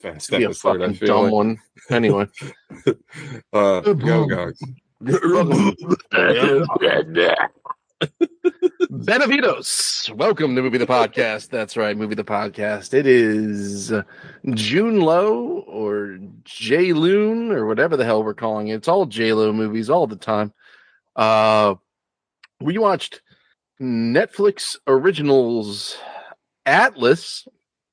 best Be a episode. I fucking feel dumb like. one. Anyway. Go guys. Benavidos. Welcome to Movie the Podcast. That's right, Movie the Podcast. It is June Low or J Loon or whatever the hell we're calling it. It's all J Lo movies all the time. We watched Netflix originals Atlas,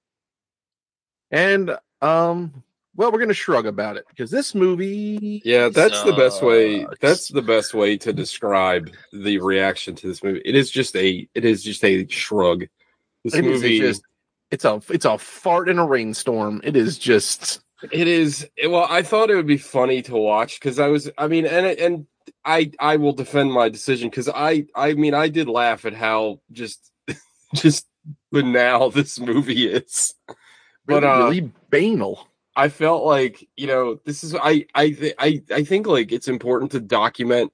and well, we're gonna shrug about it because this movie, Yeah, that's the best way. sucks. That's the best way to describe the reaction to this movie. It is just a shrug. This It is movie, just it's a fart in a rainstorm. It is just it is. Well, I thought it would be funny to watch because I will defend my decision because I did laugh at how just banal this movie is. really, But really banal. I felt like, this is I think like it's important to document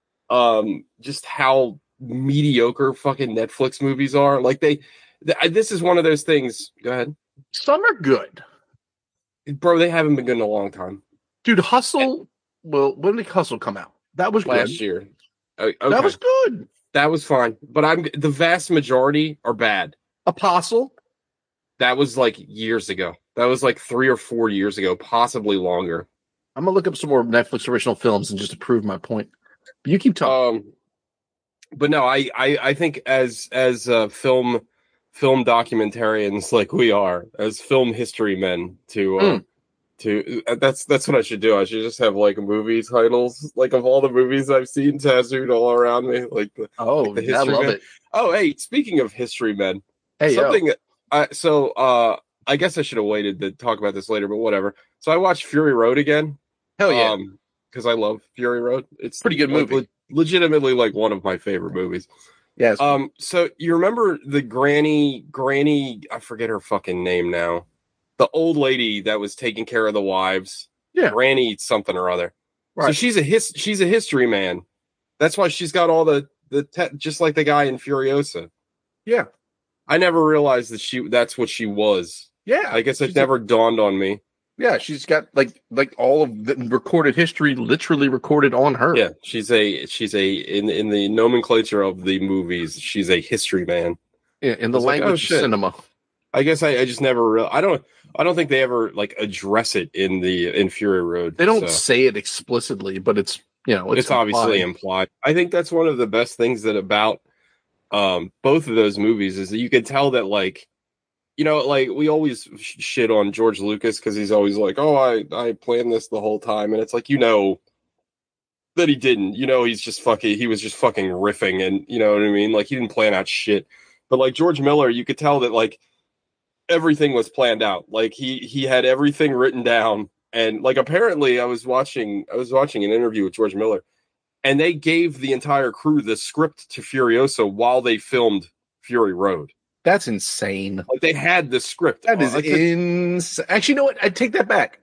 just how mediocre fucking Netflix movies are. Like this is one of those things. Go ahead. Some are good. Bro, they haven't been good in a long time. Dude, Hustle, well, when did Hustle come out? That was Last good. year. Okay. That was good. That was fine. But the vast majority are bad. Apostle. That was like years ago. That was like 3 or 4 years ago, possibly longer. I'm gonna look up some more Netflix original films and just to prove my point. But you keep talking. But no, I think as film documentarians like we are, as film history men, that's what I should do. I should just have like movie titles, like of all the movies I've seen tattooed all around me, like the I history love men. it. Oh, hey, speaking of history men, Hey, something. I guess I should have waited to talk about this later, but whatever. So I watched Fury Road again. Hell yeah. Because I love Fury Road. It's pretty good movie. Legitimately like one of my favorite movies. Yes. So you remember the granny, I forget her fucking name now. The old lady that was taking care of the wives. Yeah. Granny something or other. Right. So she's a history man. That's why she's got all the just like the guy in Furiosa. Yeah. I never realized that's what she was. Yeah. I guess it never dawned on me. Yeah, she's got like all of the recorded history literally recorded on her. Yeah, she's a in the nomenclature of the movies, she's a history man. Yeah, in the language of cinema. I guess I just never I don't think they ever like address it in Fury Road. They don't say it explicitly, but it's it's obviously implied. I think that's one of the best things that about both of those movies is that you can tell that like like we always shit on George Lucas because he's always like, oh, I planned this the whole time. And it's like, that he didn't, he was just fucking riffing and you know what I mean? Like he didn't plan out shit. But like George Miller, you could tell that like everything was planned out. Like he had everything written down. And like, apparently I was watching an interview with George Miller and they gave the entire crew the script to Furiosa while they filmed Fury Road. That's insane. Like they had the script. That is insane. Actually, you know what? I take that back.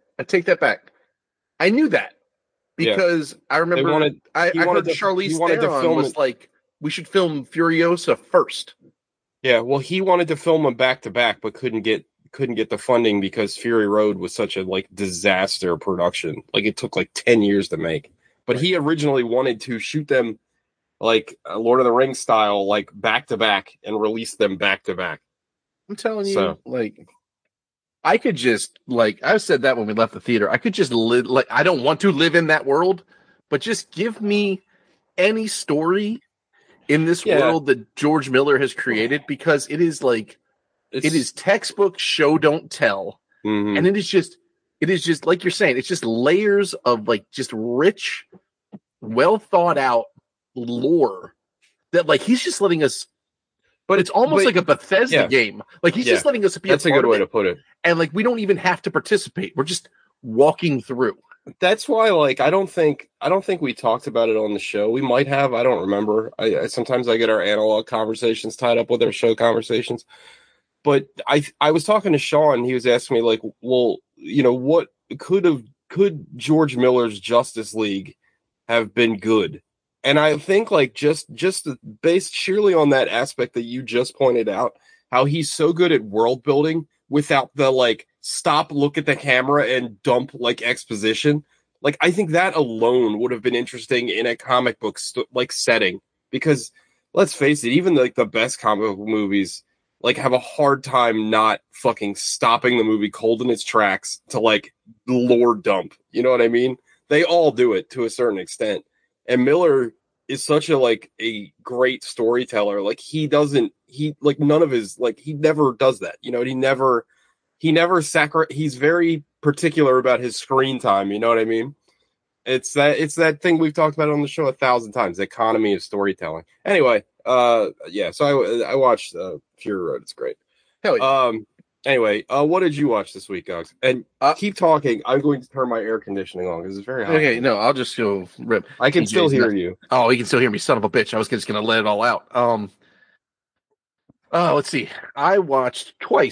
I knew that because I remember I heard Charlize Theron was like, we should film Furiosa first. Yeah, well, he wanted to film them back to back, but couldn't get the funding because Fury Road was such a like disaster production. Like it took like 10 years to make. But he originally wanted to shoot them like Lord of the Rings style, like back to back, and release them back to back. I'm telling you, like, I could just like I said that when we left the theater. I could just live like I don't want to live in that world, but just give me any story in this world that George Miller has created because it is like it is textbook show don't tell, and it is just like you're saying. It's just layers of like just rich, well thought out lore that like he's just letting us, but it's almost like a Bethesda game. Like he's just letting us be. That's a good way to put it. And like we don't even have to participate. We're just walking through. That's why, like, I don't think we talked about it on the show. We might have. I don't remember. Sometimes I get our analog conversations tied up with our show conversations. But I was talking to Sean. He was asking me like, well, what could George Miller's Justice League have been good? And I think like just based sheerly on that aspect that you just pointed out, how he's so good at world building without the like stop, look at the camera, and dump like exposition. Like, I think that alone would have been interesting in a comic book like setting, because let's face it, even like the best comic book movies like have a hard time not fucking stopping the movie cold in its tracks to like lore dump. You know what I mean? They all do it to a certain extent. And Miller is such a great storyteller. Like he none of his, like, he never does that. You know, he's very particular about his screen time. You know what I mean? It's that thing we've talked about on the show 1,000 times, the economy of storytelling. Anyway, yeah, so I watched Fury Road. It's great. Hell yeah. Anyway, what did you watch this week, Alex? And keep talking. I'm going to turn my air conditioning on because it's very hot. Okay, no, I'll just go rip. I can still hear you. Oh, he can still hear me, son of a bitch. I was just going to let it all out. Let's see. I watched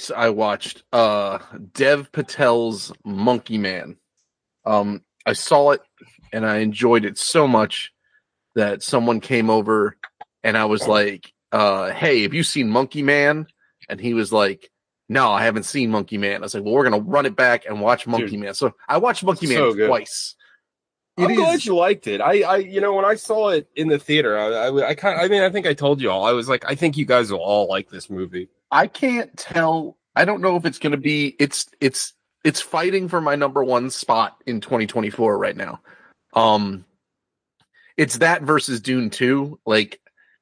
Dev Patel's Monkey Man. I saw it and I enjoyed it so much that someone came over and I was like, hey, have you seen Monkey Man? And he was like, no, I haven't seen Monkey Man. I was like, well, we're going to run it back and watch Monkey Man. So I watched Monkey Man twice. I'm glad you liked it. I when I saw it in the theater, I think I told you all, I was like, I think you guys will all like this movie. I can't tell. I don't know if it's going to be, it's fighting for my number one spot in 2024 right now. It's that versus Dune 2. Like,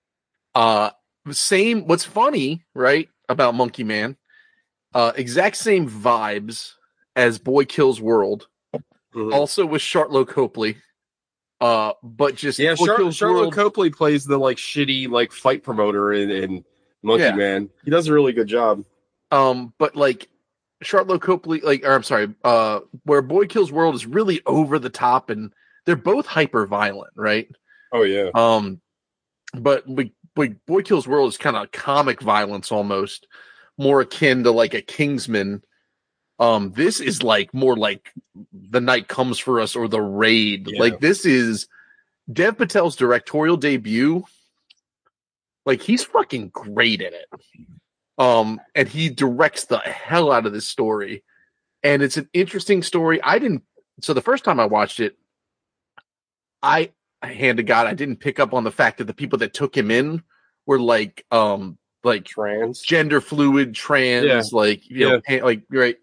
same, what's funny, right, about Monkey Man, exact same vibes as Boy Kills World. Mm-hmm. Also with Charlotte Copley, but just Charlotte Copley plays the like shitty like fight promoter in Monkey Man. He does a really good job. But like Charlotte Copley, where Boy Kills World is really over the top, and they're both hyper violent, right? Oh yeah. But Boy Kills World is kind of comic violence almost, more akin to like a Kingsman. This is like more like The Night Comes for Us or The Raid. Yeah. Like this is Dev Patel's directorial debut. Like he's fucking great in it. And he directs the hell out of this story. And it's an interesting story. So the first time I watched it, hand to God, I didn't pick up on the fact that the people that took him in were like trans, gender fluid, trans, right.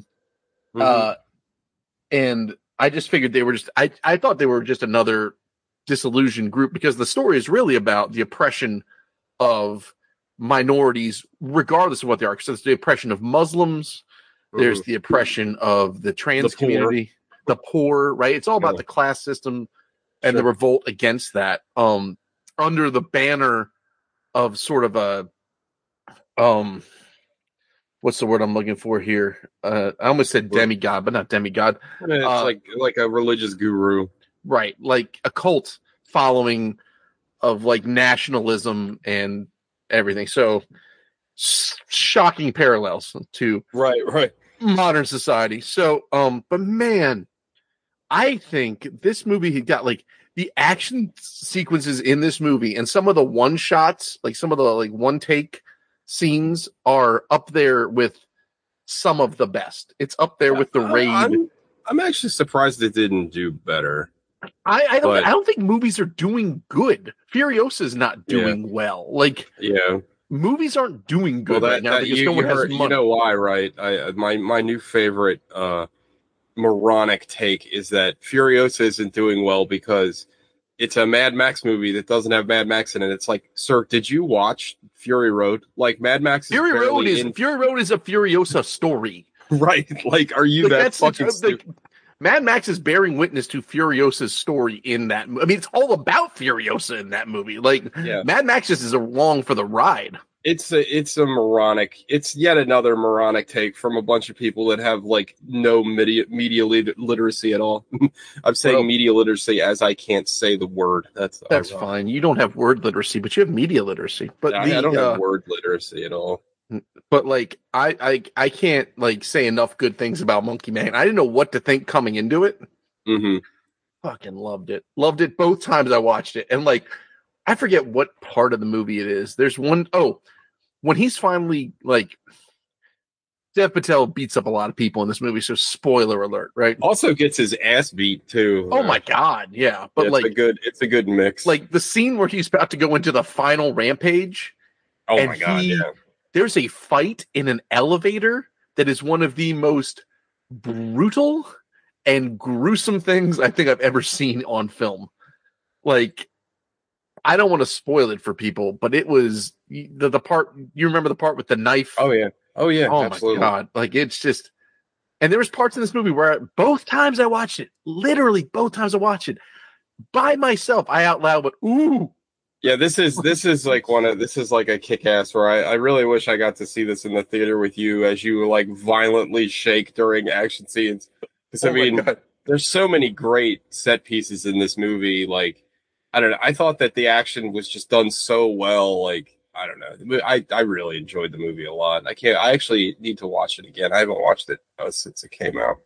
And I just figured they were just, I thought they were just another disillusioned group, because the story is really about the oppression of minorities, regardless of what they are. So it's the oppression of Muslims. There's the oppression of the trans community, the poor, right? It's all about the class system and the revolt against that, under the banner of sort of a, what's the word I'm looking for here? I almost said demigod, but not demigod. It's like a religious guru, right? Like a cult following of like nationalism and everything. So shocking parallels to right modern society. So, but man, I think this movie had got like the action sequences in this movie and some of the one shots, like some of the like one take scenes are up there with some of the best. It's up there with The Raid. I'm actually surprised it didn't do better. I don't think movies are doing good. Furiosa is not doing well. Like, movies aren't doing good right now because no one has money. You know why, right? My new favorite moronic take is that Furiosa isn't doing well because it's a Mad Max movie that doesn't have Mad Max in it. It's like, sir, did you watch Fury Road? Like, Mad Max is Fury Road is a Furiosa story. Right. Like, are you that fucking stupid? Mad Max is bearing witness to Furiosa's story in that. I mean, it's all about Furiosa in that movie. Like, Mad Max just is along for the ride. It's a moronic. It's yet another moronic take from a bunch of people that have like no media literacy at all. I'm saying media literacy as I can't say the word. That's fine. You don't have word literacy, but you have media literacy. But I don't have word literacy at all. But like I can't like say enough good things about Monkey Man. I didn't know what to think coming into it. Mm-hmm. Fucking loved it. Loved it both times I watched it. And like, I forget what part of the movie it is. There's one, when he's finally like, Dev Patel beats up a lot of people in this movie, so spoiler alert, right? Also gets his ass beat too. Oh my god, yeah. But it's a good mix. Like the scene where he's about to go into the final rampage. Oh my god, yeah. There's a fight in an elevator that is one of the most brutal and gruesome things I think I've ever seen on film. Like, I don't want to spoil it for people, but it was the part, you remember the part with the knife? Oh yeah. Oh absolutely. My god. Like, it's just, and there was parts in this movie where both times I watched it, literally both times I watched it by myself, I out loud went, ooh. Yeah, this is like a kick-ass where I really wish I got to see this in the theater with you as you like violently shake during action scenes. Because I mean, there's so many great set pieces in this movie. Like, I don't know. I thought that the action was just done so well. Like, I don't know. I really enjoyed the movie a lot. I actually need to watch it again. I haven't watched it since it came out.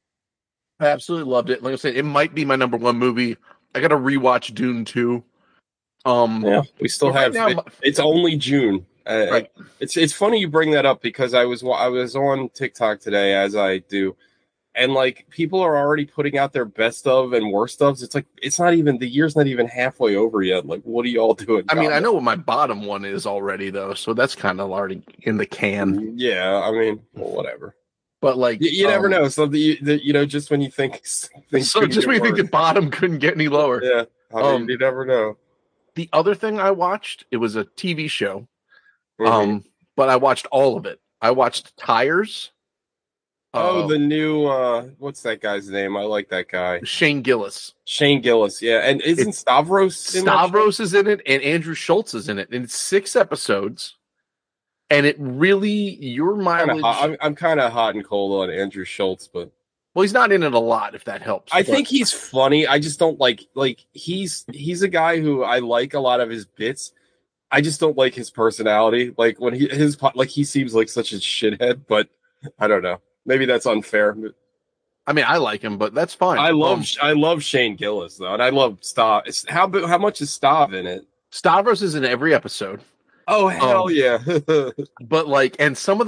I absolutely loved it. Like I said, it might be my number one movie. I got to rewatch Dune 2. Yeah, we still have. It's only June. Right. It's funny you bring that up because I was on TikTok today, as I do, and like people are already putting out their best of and worst ofs. It's like the year's not even halfway over yet. Like, what are you all doing? I mean, I know what my bottom one is already though, so that's kind of already in the can. Yeah, I mean, well, whatever. But like, you never know. So just when you think so just when you think the bottom couldn't get any lower. Yeah, I mean, you never know. The other thing I watched, it was a TV show, but I watched all of it. I watched Tires. The new, what's that guy's name? I like that guy. Shane Gillis. Yeah. And isn't Stavros in Stavros is in it, and Andrew Schultz is in it. And it's 6 episodes. And it really, your mileage... I'm kind of hot and cold on Andrew Schultz, but... Well, he's not in it a lot, if that helps. I think he's funny. I just don't like he's a guy who I like a lot of his bits. I just don't like his personality. Like when he seems like such a shithead, but I don't know. Maybe that's unfair. I mean, I like him, but that's fine. I love Shane Gillis though, and I love Stav. How much is Stav in it? Stavros is in every episode. Oh hell yeah! But like, and some of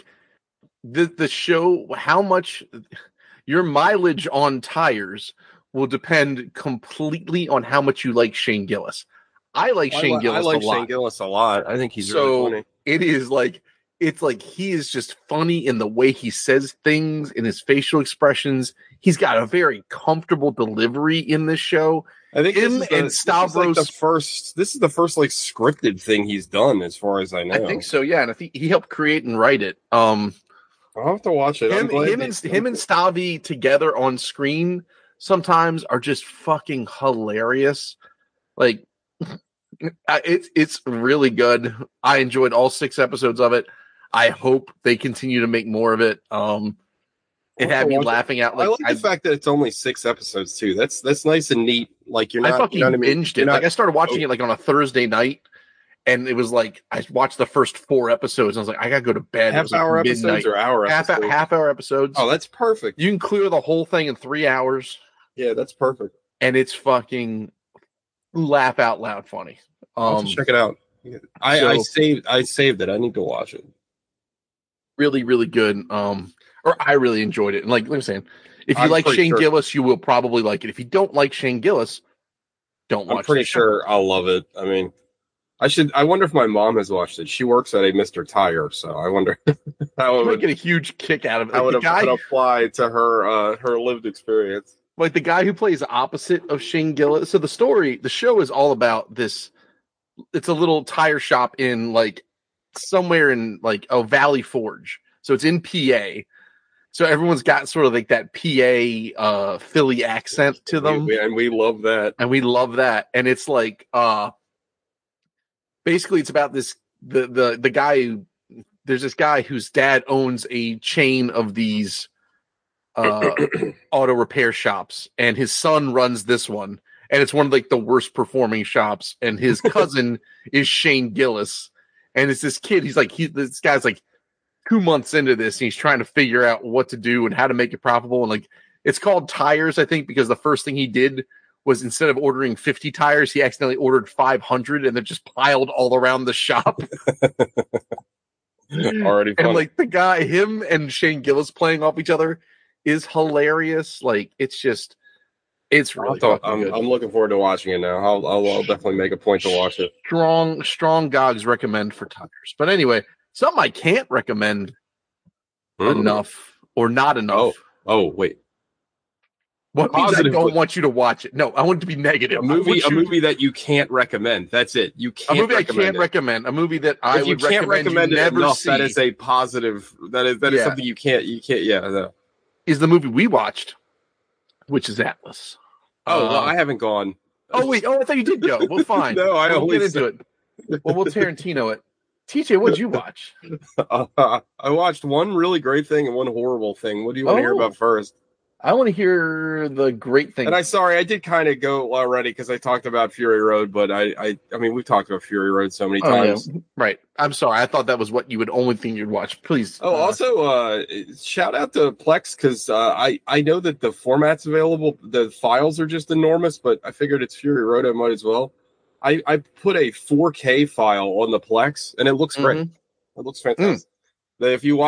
the show, how much your mileage on Tires will depend completely on how much you like Shane Gillis. I like Shane Gillis a lot. Shane Gillis a lot. I think he's really funny. It is like, it's like he is just funny in the way he says things, in his facial expressions. He's got a very comfortable delivery in this show. I think Stavros. This is the first like scripted thing he's done, as far as I know. I think so, yeah. And I think he helped create and write it. I'll have to watch it. Him and Stavi together on screen sometimes are just fucking hilarious. Like, it's really good. I enjoyed all 6 episodes of it. I hope they continue to make more of it. It had me laughing out. Like, I like the fact that it's only 6 episodes too. That's nice and neat. Like I fucking binged it. Like I started watching it like on a Thursday night. And it was like, I watched the first 4 episodes. And I was like, I gotta go to bed. Half-hour episodes or hour episodes? Half-hour episodes. Oh, that's perfect. You can clear the whole thing in 3 hours. Yeah, that's perfect. And it's fucking laugh out loud funny. I'll check it out. I saved it. I need to watch it. Really, really good. Or I really enjoyed it. And like I'm saying, if you like Shane Gillis, you will probably like it. If you don't like Shane Gillis, don't watch it. I'm pretty sure I'll love it. I mean, I wonder if my mom has watched it. She works at a Mr. Tire, so I wonder how it would get a huge kick out of it. How would apply to her lived experience. Like the guy who plays opposite of Shane Gillis. So the show is all about this. It's a little tire shop in like somewhere in like Valley Forge. So it's in PA. So everyone's got sort of like that PA Philly accent to them. And we love that. And it's like basically it's about this the guy there's this guy whose dad owns a chain of these auto repair shops, and his son runs this one, and it's one of like the worst performing shops, and his cousin is Shane Gillis, and it's this kid, this guy's like 2 months into this, and he's trying to figure out what to do and how to make it profitable, and like it's called Tires, I think, because the first thing he did was instead of ordering 50 tires, he accidentally ordered 500 and then just piled all around the shop. Already funny. And like the guy, him and Shane Gillis playing off each other is hilarious. Like it's really fucking good. I'm looking forward to watching it now. I'll definitely make a point to watch it. Strong Gogs recommend for tuckers. But anyway, something I can't recommend enough or not enough. Oh, wait. What means I don't want you to watch it? No, I want it to be negative. A movie that you can't recommend. That's it. You can't. A movie I can't recommend. A movie that I would recommend you never see. That is a positive. That is something you can't. Yeah. No. Is the movie we watched, which is Atlas. Oh, well, I haven't gone. Oh wait. Oh, I thought you did go. Well, fine. No, I only get into it. Well, we'll Tarantino it. TJ, what'd you watch? I watched one really great thing and one horrible thing. What do you want to hear about first? I want to hear the great thing. And I did kind of go already because I talked about Fury Road, but I mean, we've talked about Fury Road so many times. Yeah. Right. I'm sorry. I thought that was what you would only think you'd watch. Please. Oh, also, shout out to Plex because I know that the format's available. The files are just enormous, but I figured it's Fury Road. I might as well. I put a 4K file on the Plex, and it looks great. It looks fantastic. If you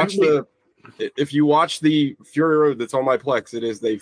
watch the Fury Road that's on my Plex, it is a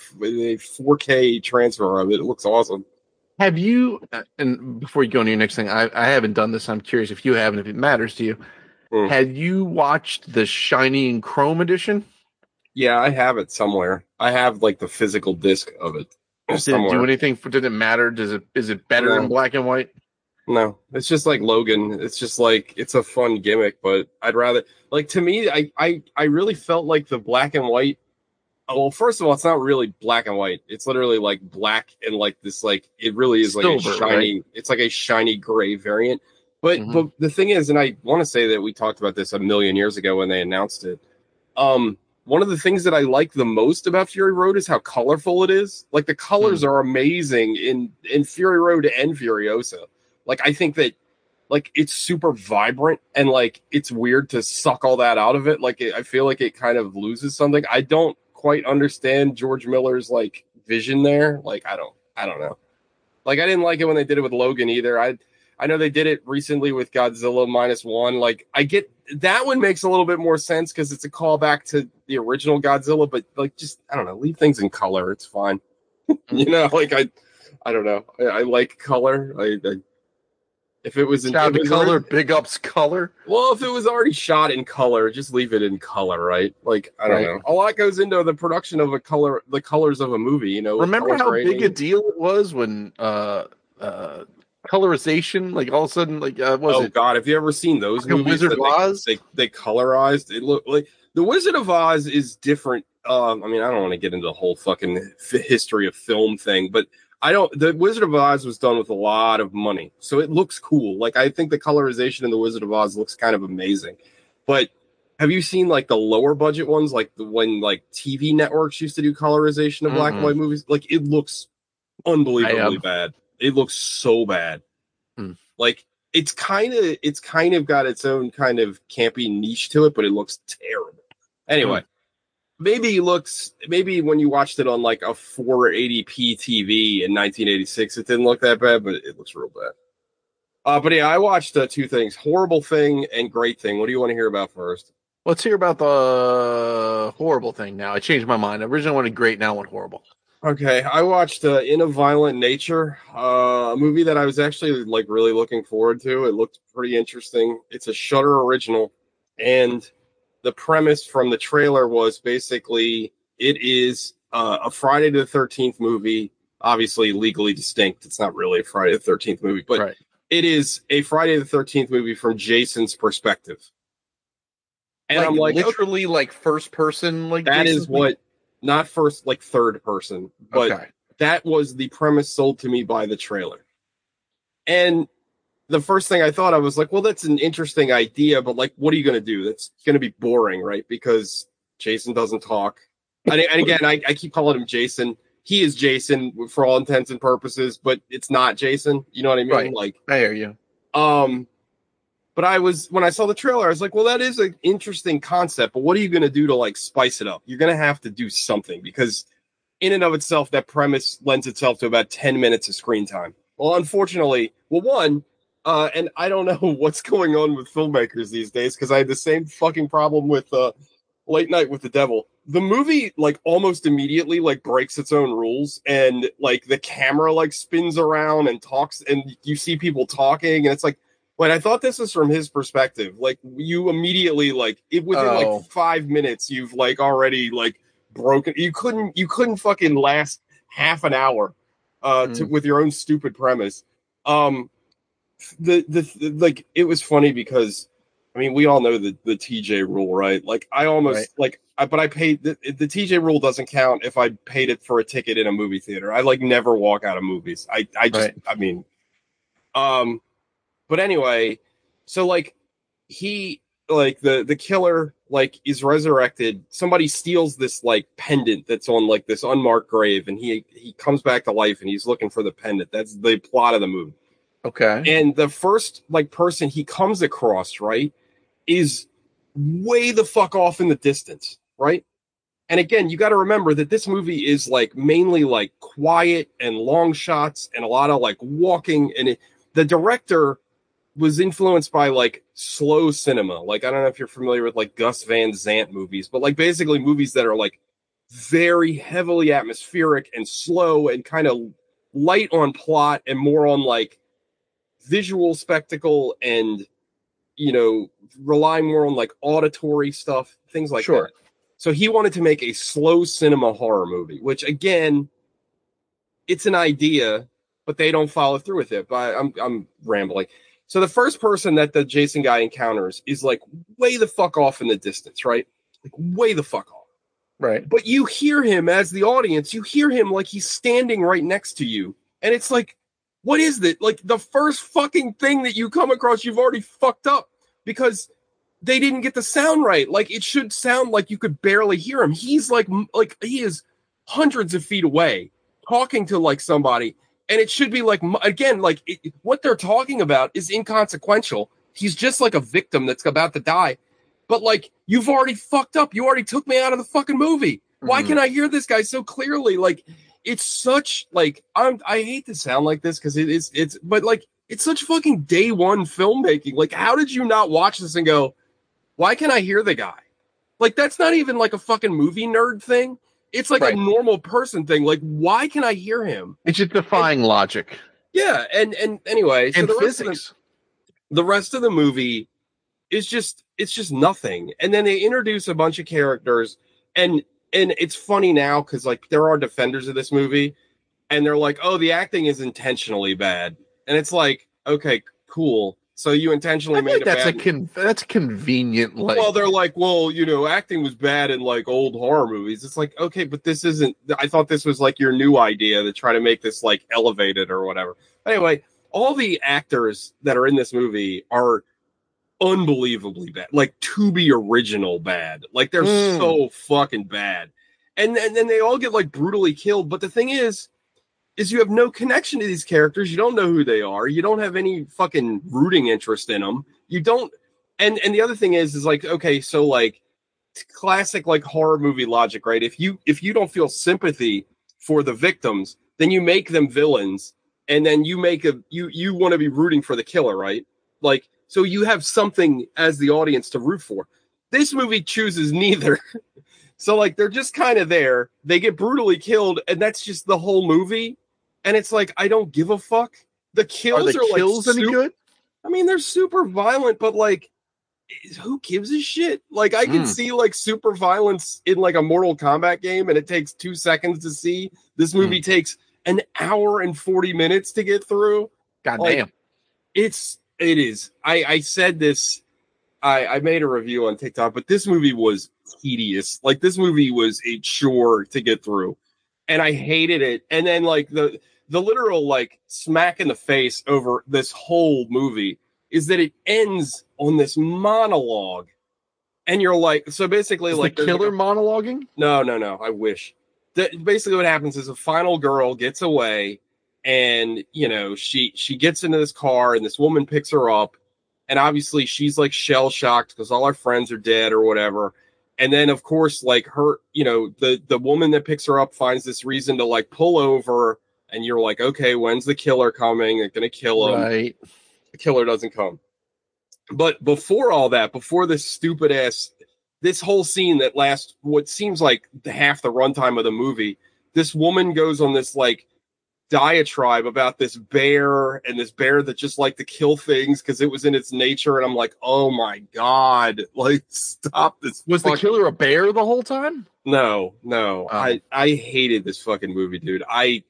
4K transfer of it. It looks awesome. Have you, and before you go on to your next thing, I haven't done this. I'm curious if you have and if it matters to you. Have you watched the Shining Chrome edition? Yeah, I have it somewhere. I have like the physical disc of it. Did it do anything? Did it matter? Is it better in black and white? No, it's just like Logan. It's just like it's a fun gimmick, but I'd rather to me. I really felt like the black and white. Well, first of all, it's not really black and white. It's literally like black and like this. Like it really is like silver, a shiny. Right? It's like a shiny gray variant. But the thing is, and I want to say that we talked about this a million years ago when they announced it. One of the things that I like the most about Fury Road is how colorful it is. Like the colors are amazing in Fury Road and Furiosa. Like, I think that, like, it's super vibrant and, like, it's weird to suck all that out of it. Like, I feel like it kind of loses something. I don't quite understand George Miller's, like, vision there. Like, I don't know. Like, I didn't like it when they did it with Logan either. I know they did it recently with Godzilla -1. Like, I get that one makes a little bit more sense because it's a callback to the original Godzilla, but, like, just, I don't know, leave things in color. It's fine. You know, like, I don't know. I like color. If it was in color, big ups color. Well, if it was already shot in color, just leave it in color, right? Like I don't know. A lot goes into the production of the colors of a movie. You know, remember how big a deal it was when colorization, like all of a sudden, like God, have you ever seen those movies? Wizard of Oz? They colorized. It looked like the Wizard of Oz is different. I mean, I don't want to get into the whole fucking history of film thing, but. The Wizard of Oz was done with a lot of money, so it looks cool. Like, I think the colorization in the Wizard of Oz looks kind of amazing. But have you seen, like, the lower budget ones, like when, like, TV networks used to do colorization of black and white movies? Like, it looks unbelievably bad. It looks so bad. Like, it's kind of got its own kind of campy niche to it, but it looks terrible. Anyway. Maybe when you watched it on like a 480p TV in 1986, it didn't look that bad, but it looks real bad. But yeah, I watched two things: Horrible Thing and Great Thing. What do you want to hear about first? Let's hear about the Horrible Thing now. I changed my mind. I originally wanted Great, now I want Horrible. Okay, I watched In a Violent Nature, a movie that I was actually like really looking forward to. It looked pretty interesting. It's a Shudder original, and the premise from the trailer was basically it is a Friday the 13th movie, obviously legally distinct. It's not really a Friday the 13th movie, but it is a Friday the 13th movie from Jason's perspective. And like, I'm like, literally like first person, like that Jason's is what, not first, like third person, but that was the premise sold to me by the trailer. And the first thing I thought, I was like, well, that's an interesting idea, but like, what are you going to do? That's going to be boring, right? Because Jason doesn't talk. And again, I keep calling him Jason. He is Jason for all intents and purposes, but it's not Jason. You know what I mean? Right. Like, I hear you. But when I saw the trailer, I was like, well, that is an interesting concept, but what are you going to do to like spice it up? You're going to have to do something because in and of itself, that premise lends itself to about 10 minutes of screen time. Well, unfortunately, one, And I don't know what's going on with filmmakers these days because I had the same fucking problem with Late Night with the Devil. The movie like almost immediately like breaks its own rules, and like the camera like spins around and talks, and you see people talking, and it's like, wait, I thought this was from his perspective. Like you immediately like it within like 5 minutes, you've like already like broken. You couldn't fucking last half an hour with your own stupid premise. The like it was funny because I mean we all know the TJ rule, right? Like I almost but I paid the TJ rule doesn't count if I paid it for a ticket in a movie theater. I like never walk out of movies. I just I mean but anyway, so like he like the killer like is resurrected. Somebody steals this like pendant that's on like this unmarked grave, and he comes back to life and he's looking for the pendant. That's the plot of the movie. Okay. And the first like person he comes across, right, is way the fuck off in the distance, right? And again, you got to remember that this movie is like mainly like quiet and long shots and a lot of like walking. And the director was influenced by like slow cinema. Like, I don't know if you're familiar with like Gus Van Sant movies, but like basically movies that are like very heavily atmospheric and slow and kind of light on plot and more on like visual spectacle and relying more on like auditory stuff, things like that. So he wanted to make a slow cinema horror movie, which again, it's an idea, but they don't follow through with it. But I'm rambling. So the first person that the Jason guy encounters is like way the fuck off in the distance, right? Like way the fuck off. Right. But you hear him as the audience, you hear him like he's standing right next to you. And it's like, what is that? Like the first fucking thing that you come across, you've already fucked up because they didn't get the sound right. Like it should sound like you could barely hear him. He's like he is hundreds of feet away talking to like somebody. And it should be like, again, like what they're talking about is inconsequential. He's just like a victim that's about to die. But like, you've already fucked up. You already took me out of the fucking movie. Why can I hear this guy so clearly? Like, it's such like I hate to sound like this because but like it's such fucking day one filmmaking. Like, how did you not watch this and go, why can I hear the guy? Like, that's not even like a fucking movie nerd thing. It's like a normal person thing. Like, why can I hear him? It's just defying logic. Yeah, and anyway, so and physics. The rest of the movie is just nothing. And then they introduce a bunch of characters and it's funny now because like there are defenders of this movie and they're like, oh, the acting is intentionally bad. And it's like, okay, cool. So you intentionally made it that's convenient. Like, well, they're like, well, acting was bad in like old horror movies. It's like, okay, but this isn't. I thought this was like your new idea to try to make this like elevated or whatever. Anyway, all the actors that are in this movie are unbelievably bad, like to be original bad. Like they're so fucking bad, and then they all get like brutally killed. But the thing is you have no connection to these characters. You don't know who they are. You don't have any fucking rooting interest in them. You don't. And the other thing is like, okay, so like classic like horror movie logic, right? If you don't feel sympathy for the victims, then you make them villains, and then you make you want to be rooting for the killer, right? Like, so you have something as the audience to root for. This movie chooses neither. So like they're just kind of there. They get brutally killed, and that's just the whole movie. And it's like, I don't give a fuck. The kills are kills like any good? I mean, they're super violent, but like, who gives a shit? Like, I can see like super violence in like a Mortal Kombat game, and it takes 2 seconds to see. This movie takes an hour and 40 minutes to get through. God like, damn. It is. I said this. I made a review on TikTok, but this movie was tedious. Like, this movie was a chore to get through, and I hated it. And then like the literal like smack in the face over this whole movie is that it ends on this monologue, and you're like, so basically, like the killer monologuing? No, I wish. Basically, what happens is a final girl gets away, and she gets into this car, and this woman picks her up, and obviously she's like shell shocked because all her friends are dead or whatever. And then of course, like her, the woman that picks her up finds this reason to like pull over, and you're like, okay, when's the killer coming? They're gonna kill him, right? the killer doesn't come. But before all that, before this stupid ass, this whole scene that lasts what seems like half the runtime of the movie, this woman goes on this like diatribe about this bear and this bear that just liked to kill things because it was in its nature. And I'm like, oh my God, like, stop this. Was the killer a bear the whole time? No. Oh. I hated this fucking movie, dude.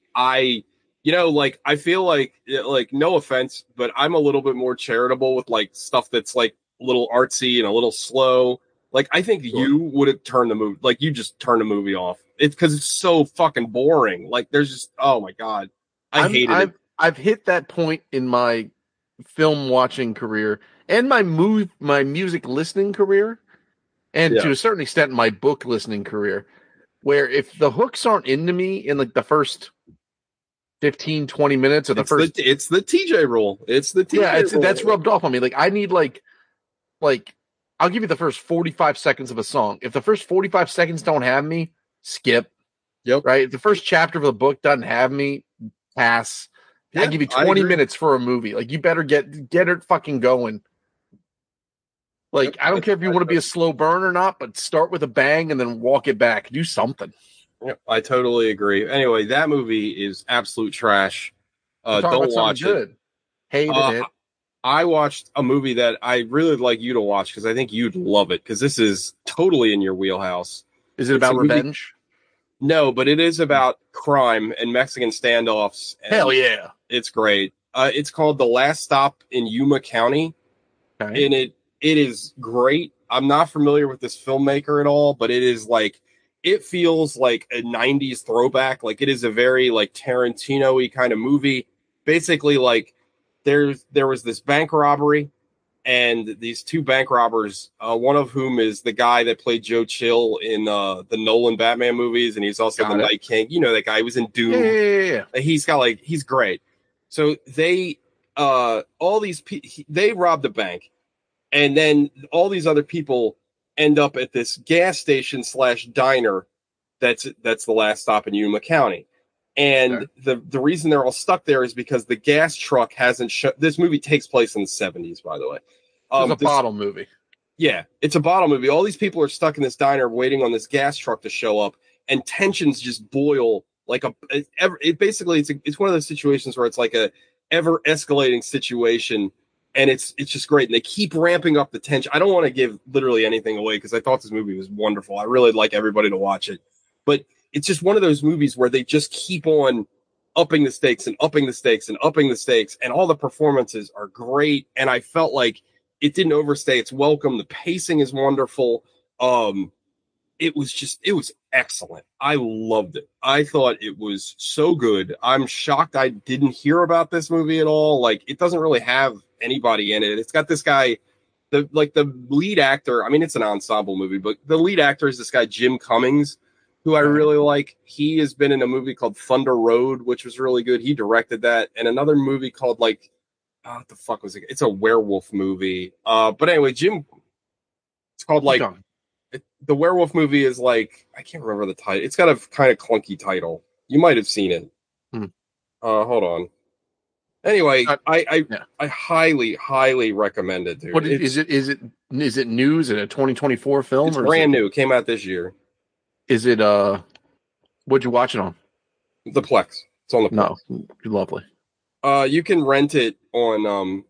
You know, like, I feel like, no offense, but I'm a little bit more charitable with like stuff that's like a little artsy and a little slow. Like, I think you would have turned the movie, like, you just turned the movie off. It's because it's so fucking boring. Like, there's just, oh my God. I hated it. I've hit that point in my film watching career and my music listening career, and to a certain extent, my book listening career, where if the hooks aren't into me in like the first 15, 20 minutes of the first... It's the TJ rule. It's the TJ rule. That's rubbed off on me. Like, I need like, I'll give you the first 45 seconds of a song. If the first 45 seconds don't have me, skip. Yep. Right? If the first chapter of the book doesn't have me, pass. I give you 20 minutes for a movie. Like, you better get it fucking going. Like, I don't care if you want to be a slow burn or not, but start with a bang and then walk it back. Do something. Yep, I totally agree. Anyway, that movie is absolute trash. Don't watch it. Hated it. I watched a movie that I really like you to watch because I think you'd love it because this is totally in your wheelhouse. Is it about revenge? No, but it is about crime and Mexican standoffs. And hell yeah. It's great. It's called The Last Stop in Yuma County. Okay. And it is great. I'm not familiar with this filmmaker at all, but it is like, it feels like a 90s throwback. Like, it is a very like Tarantino-y kind of movie. Basically, like, there was this bank robbery, and these two bank robbers, one of whom is the guy that played Joe Chill in the Nolan Batman movies, and he's also the Night King. You know that guy. He was in Doom. Yeah. He's great. So they they robbed a bank, and then all these other people end up at this gas station / diner that's the last stop in Yuma County. And the reason they're all stuck there is because the gas truck hasn't this movie takes place in the 70s, by the way. It's a bottle movie. Yeah, it's a bottle movie. All these people are stuck in this diner waiting on this gas truck to show up, and tensions just boil like it's one of those situations where it's like a ever escalating situation. And it's just great. And they keep ramping up the tension. I don't want to give literally anything away because I thought this movie was wonderful. I really like everybody to watch it. But it's just one of those movies where they just keep on upping the stakes and upping the stakes and upping the stakes. And all the performances are great. And I felt like it didn't overstay its welcome. The pacing is wonderful. It was excellent. I loved it. I thought it was so good. I'm shocked I didn't hear about this movie at all. Like, it doesn't really have anybody in it. It's got this guy, the lead actor. I mean, it's an ensemble movie, but the lead actor is this guy, Jim Cummings, who I really like. He has been in a movie called Thunder Road, which was really good. He directed that. And another movie called what the fuck was it? It's a werewolf movie. But anyway, it's called the werewolf movie is like, I can't remember the title. It's got a kind of clunky title. You might have seen it. Hold on. Anyway, I highly, highly recommend it, dude. What is it? Is it news in a 2024 film? It's brand new. It came out this year. Is it what'd you watch it on? The Plex. It's on the Plex. No, lovely. You can rent it on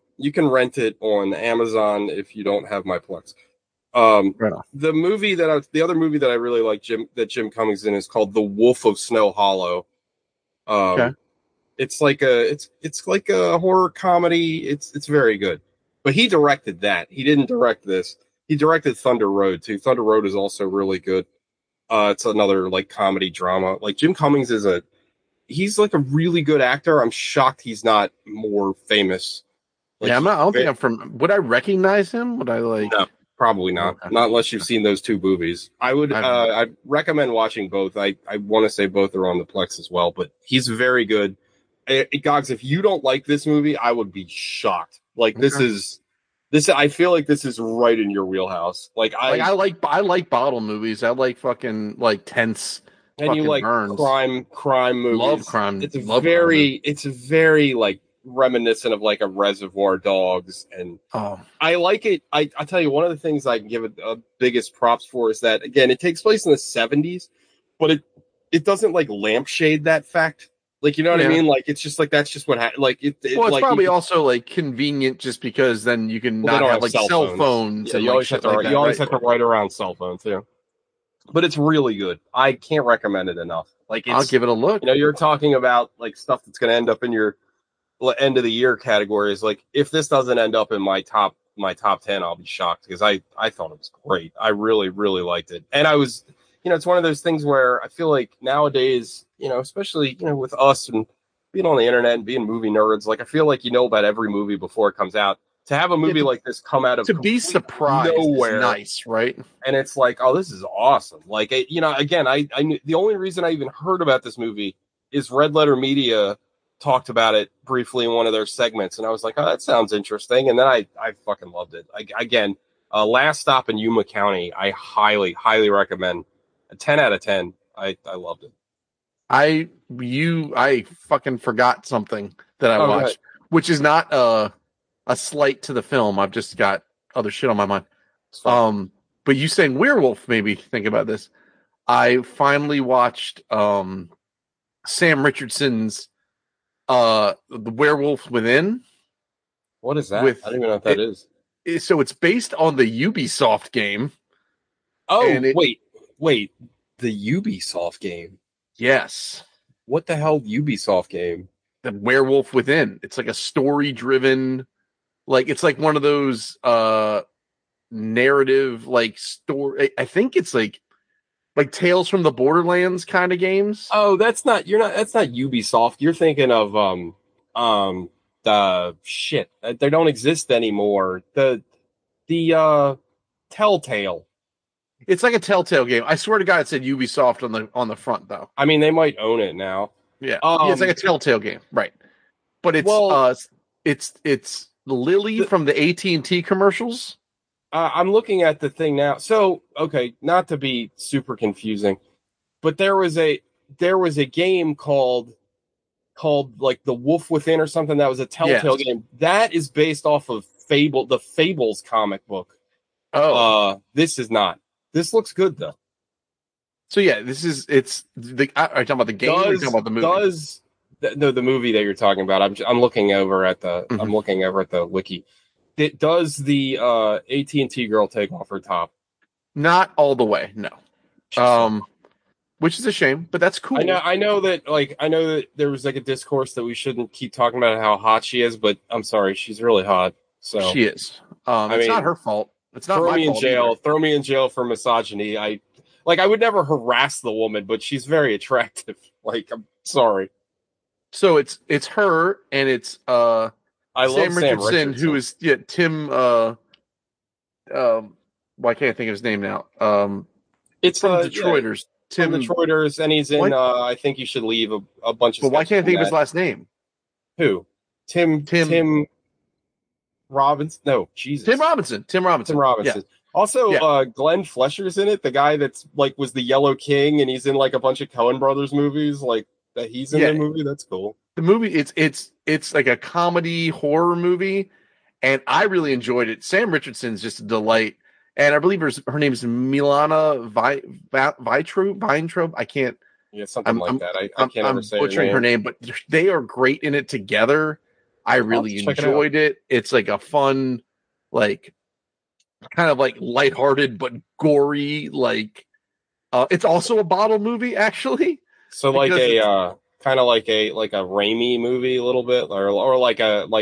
Amazon if you don't have my Plex. Right on. The other movie that I really like Jim Cummings is in is called The Wolf of Snow Hollow. Okay. It's like a horror comedy. It's very good. But he directed that. He didn't direct this. He directed Thunder Road too. Thunder Road is also really good. It's another like comedy drama. Like, Jim Cummings he's like a really good actor. I'm shocked he's not more famous. Like, I don't think I'm from. Would I recognize him? Would I like? No, probably not. Okay. Not unless you've seen those two movies. I'd recommend watching both. I want to say both are on the Plex as well, but he's very good. Gogs, if you don't like this movie, I would be shocked. Like, this. I feel like this is right in your wheelhouse. I like bottle movies. I like fucking like tense. And you like crime movies. Love crime. It's very like reminiscent of like a Reservoir Dogs, and I like it. I tell you, one of the things I can give it biggest props for is that, again, it takes place in the 70s, but it doesn't like lampshade that fact. Like, you know what I mean? Like, it's just like, that's just what happened. Like, it's like, probably also like convenient just because then you can not have like cell phones. Yeah, and you always have to like you always have to write around cell phones, yeah. But it's really good. I can't recommend it enough. Like, I'll give it a look. You know, you're talking about like stuff that's going to end up in your end of the year categories. Like, if this doesn't end up in my top 10, I'll be shocked, because I thought it was great. I really, really liked it. And I was, you know, it's one of those things where I feel like nowadays, you know, especially, you know, with us and being on the internet and being movie nerds, like, I feel like you know about every movie before it comes out. To have a movie like this come out of to be surprised nowhere, is nice, right? And it's like, oh, this is awesome. Like, you know, again, I knew, the only reason I even heard about this movie is Red Letter Media talked about it briefly in one of their segments, and I was like, oh, that sounds interesting. And then I fucking loved it. Again, Last Stop in Yuma County, I highly, highly recommend. A 10 out of 10. I loved it. I fucking forgot something that I watched, which is not a slight to the film. I've just got other shit on my mind. But you saying werewolf made me think about this. I finally watched Sam Richardson's The Werewolf Within. What is that? I don't even know what that is. So it's based on the Ubisoft game. Oh, wait. The Ubisoft game? Yes. What the hell Ubisoft game? The Werewolf Within. It's like a story-driven, like, it's like one of those narrative, like, story. I think it's like Tales from the Borderlands kind of games. Oh, that's not Ubisoft. You're thinking of the shit. They don't exist anymore. The Telltale. It's like a Telltale game. I swear to God, it said Ubisoft on the front, though. I mean, they might own it now. Yeah, it's like a Telltale game, right? But it's Lily from the AT&T commercials. I'm looking at the thing now. So, okay, not to be super confusing, but there was a game called like The Wolf Within or something, that was a Telltale game. That is based off of the Fables comic book. This is not. This looks good though. So yeah, are you talking about the game or are you talking about the movie? No, the movie that you're talking about. I'm looking over at the I'm looking over at the wiki. Does the AT&T girl take off her top? Not all the way, no. Which is a shame, but that's cool. I know that there was like a discourse that we shouldn't keep talking about how hot she is, but I'm sorry, she's really hot. So she is. It's not her fault. It's not my fault. Throw me in jail for misogyny. I would never harass the woman, but she's very attractive. Like, I'm sorry. So it's her, and it's I love Sam Richardson, who is Tim. Well, I can't think of his name now. It's from Detroiters. Tim Detroiters, and he's in. I think you should leave a bunch of. But why can't I think of his last name? Who? Tim Robinson. No, Jesus. Tim Robinson. Yeah. Also, Glenn Flesher's in it. The guy that's like was the Yellow King, and he's in like a bunch of Coen Brothers movies. Like that, he's in the movie. That's cool. The movie, it's like a comedy horror movie, and I really enjoyed it. Sam Richardson's just a delight, and I believe her name is Milana Weintraub. I can't. Yeah, something like that. I can't ever say her name, but they are great in it together. I really enjoyed it. It's like a fun, like kind of like lighthearted but gory. Like it's also a bottle movie, actually. So like a kind of like a Raimi movie a little bit, or like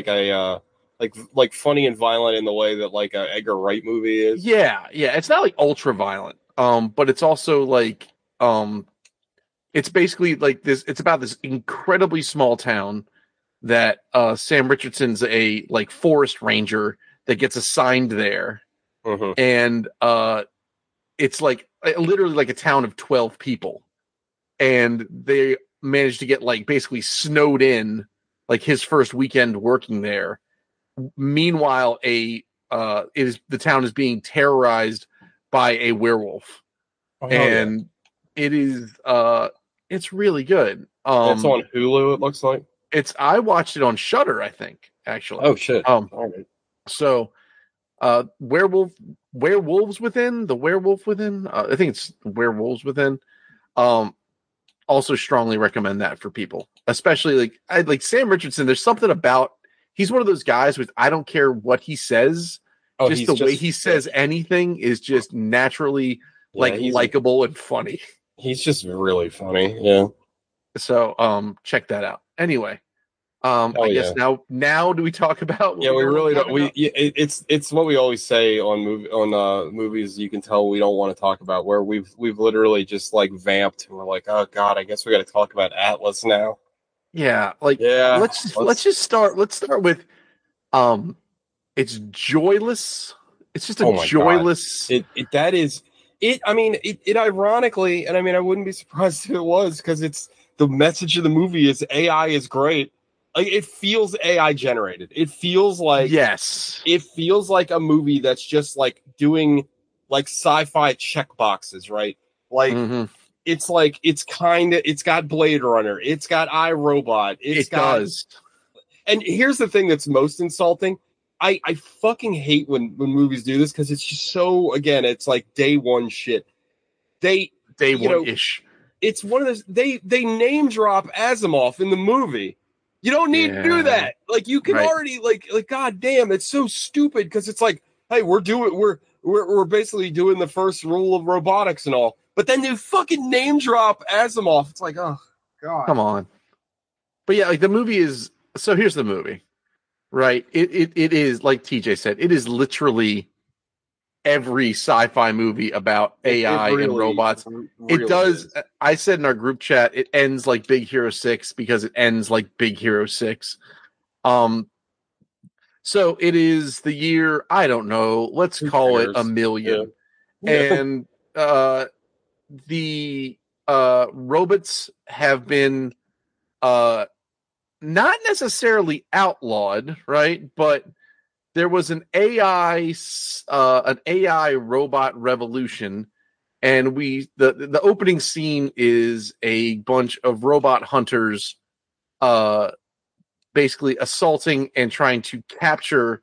funny and violent in the way that like a Edgar Wright movie is. Yeah. It's not like ultra violent, but it's also like it's basically like this. It's about this incredibly small town that Sam Richardson's a like forest ranger that gets assigned there, and it's like literally like a town of 12 people, and they managed to get like basically snowed in like his first weekend working there. Meanwhile, the town is being terrorized by a werewolf, it is it's really good. It's on Hulu. It looks like. I watched it on Shudder, I think, actually. Oh shit. All right. So Werewolves Within, the Werewolf Within. I think it's Werewolves Within. Also strongly recommend that for people, especially like Sam Richardson. There's something about he's one of those guys with I don't care what he says, just the way he says anything is just naturally likable and funny. He's just really funny. Yeah. So check that out. Anyway. I guess now do we talk about we really don't it's what we always say on movies you can tell we don't want to talk about, where we've literally just like vamped and we're like, oh god, I guess we got to talk about Atlas now. Let's start with it's joyless. It's just a joyless God. That is it. I mean it ironically, and I mean I wouldn't be surprised if it was, because it's the message of the movie is AI is great. Like, it feels AI generated. It feels like It feels like a movie that's just like doing like sci-fi check boxes, right? Like it's like it's got Blade Runner, it's got iRobot, it does. And here's the thing that's most insulting. I fucking hate when movies do this, because it's just so, again, it's like day one shit. Day one-ish. It's one of those, they name drop Asimov in the movie. You don't need to do that. Like, you can already like god damn, it's so stupid, because it's like, hey, we're basically doing the first rule of robotics and all. But then they fucking name drop Asimov. It's like, oh god. Come on. But yeah, like the movie is, so here's the movie. Right? It is, like TJ said, it is literally every sci-fi movie about AI and robots. It does is. I said in our group chat, it ends like Big Hero 6 because it ends like Big Hero 6. So it is the year, I don't know, let's call it 1,000,000. Yeah. And the robots have been not necessarily outlawed, right? But there was an AI robot revolution, and the opening scene is a bunch of robot hunters basically assaulting and trying to capture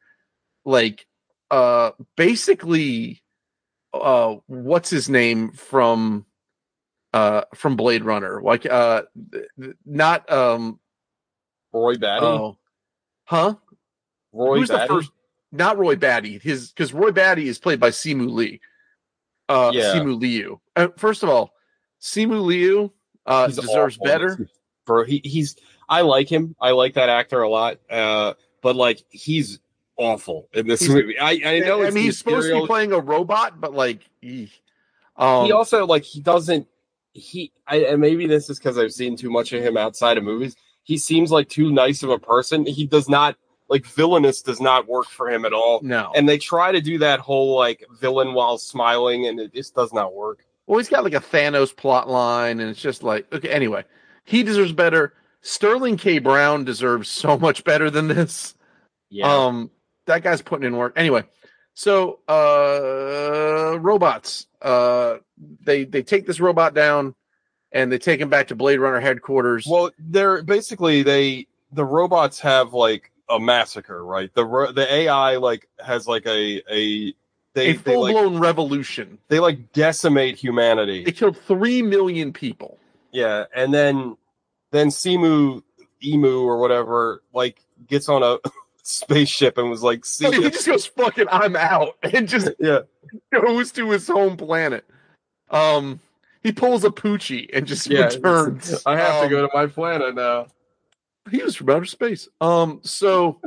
basically what's his name from Blade Runner, not Roy Batty. Oh, huh? Who's Batty? The first? Not Roy Batty. Because Roy Batty is played by Simu Lee. Simu Liu. First of all, Simu Liu deserves better. Bro, I like him. I like that actor a lot. But like, he's awful in this movie. I know. I mean, he's supposed to be playing a robot, but like, he also like he doesn't. And maybe this is because I've seen too much of him outside of movies. He seems like too nice of a person. He does not, like, villainous does not work for him at all. No. And they try to do that whole, like, villain while smiling, and it just does not work. Well, he's got, like, a Thanos plot line, and it's just like, okay, anyway. He deserves better. Sterling K. Brown deserves so much better than this. Yeah. That guy's putting in work. Anyway, so, robots. They take this robot down, and they take him back to Blade Runner headquarters. Well, they're basically the robots have like a massacre, right? The AI like has like a full-blown revolution. They like decimate humanity. They killed 3 million people. Yeah, and then Emu or whatever like gets on a spaceship and was like, "See," he just goes, "Fucking, I'm out," and just goes to his home planet. He pulls a Poochie and just returns. I have to go to my planet now. He was from outer space. So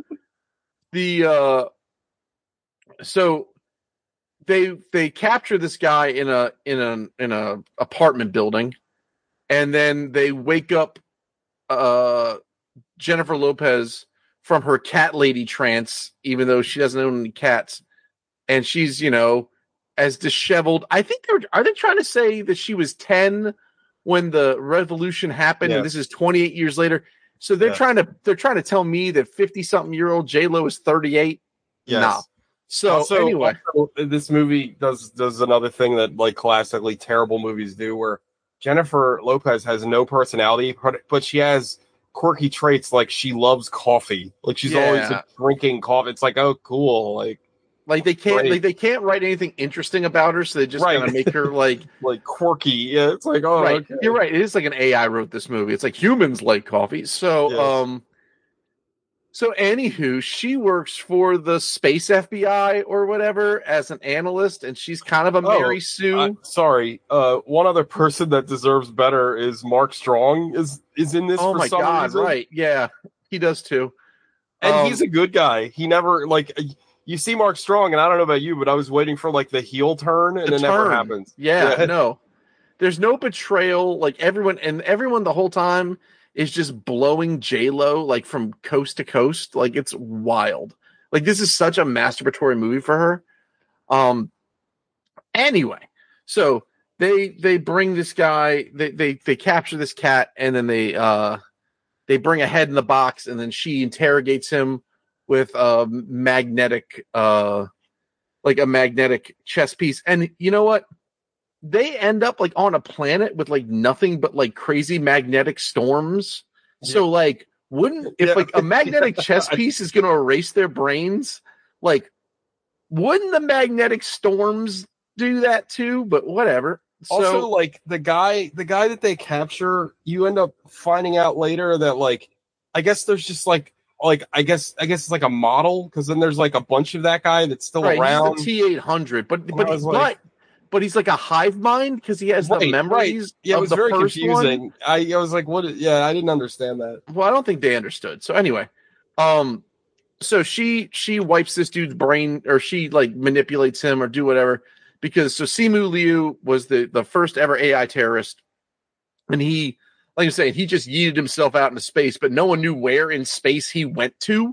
they capture this guy in a apartment building, and then they wake up Jennifer Lopez from her cat lady trance, even though she doesn't own any cats, and she's as disheveled. I think are they trying to say that she was 10 when the revolution happened, and this is 28 years later? So they're trying to tell me that 50-something-year-old J-Lo is 38. Yes. Nah. So anyway, this movie does another thing that like classically terrible movies do, where Jennifer Lopez has no personality, but she has quirky traits, like she loves coffee. Like she's always like, drinking coffee. It's like, oh, cool. Like they can't write anything interesting about her, so they just kind of make her like quirky. Yeah, it's like, oh, right. Okay. You're right. It is like an AI wrote this movie. It's like humans like coffee. So Yes. So anywho, she works for the space FBI or whatever as an analyst, and she's kind of a Mary Sue. Sorry. One other person that deserves better is Mark Strong is in this for some reason. Right. Yeah. He does too. And he's a good guy. He never you see Mark Strong, and I don't know about you, but I was waiting for like the heel turn, and it never happens. Yeah, no. There's no betrayal. Like everyone the whole time is just blowing J-Lo like from coast to coast. Like it's wild. Like this is such a masturbatory movie for her. Anyway, so they bring this guy, they capture this cat, and then they bring a head in the box, and then she interrogates him with a magnetic chess piece. And you know what? They end up like on a planet with like nothing but like crazy magnetic storms. Yeah. So like if like a magnetic chess piece is going to erase their brains, like wouldn't the magnetic storms do that too? But whatever. Also, like the guy that they capture, you end up finding out later that like I guess there's just like I guess it's like a model, because then there's like a bunch of that guy that's still around. He's the T-800, but he's like a hive mind because he has the memories. Yeah, it was very confusing. One. I was like, what? Yeah, I didn't understand that. Well, I don't think they understood. So anyway, so she wipes this dude's brain, or she like manipulates him or do whatever, because so Simu Liu was the first ever AI terrorist, and he, like I say, he just yeeted himself out into space, but no one knew where in space he went to.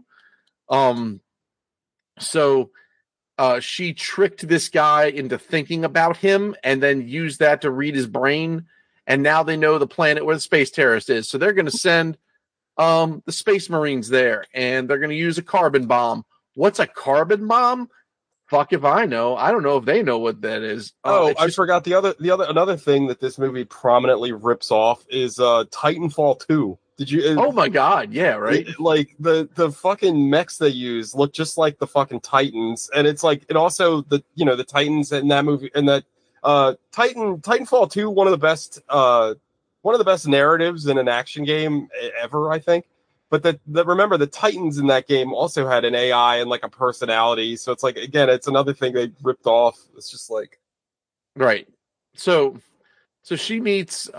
So she tricked this guy into thinking about him and then used that to read his brain. And now they know the planet where the space terrorist is. So they're going to send the Space Marines there, and they're going to use a carbon bomb. What's a carbon bomb? Fuck if I know. I don't know if they know what that is. I forgot another thing that this movie prominently rips off is Titanfall 2. Did you? Oh my god! Yeah, right. Like the fucking mechs they use look just like the fucking Titans, and it's like, it also the Titans in that movie, and that Titanfall 2, one of the best narratives in an action game ever, I think. But remember, the Titans in that game also had an AI and like a personality, so it's like, again, it's another thing they ripped off. It's just like, right. So she meets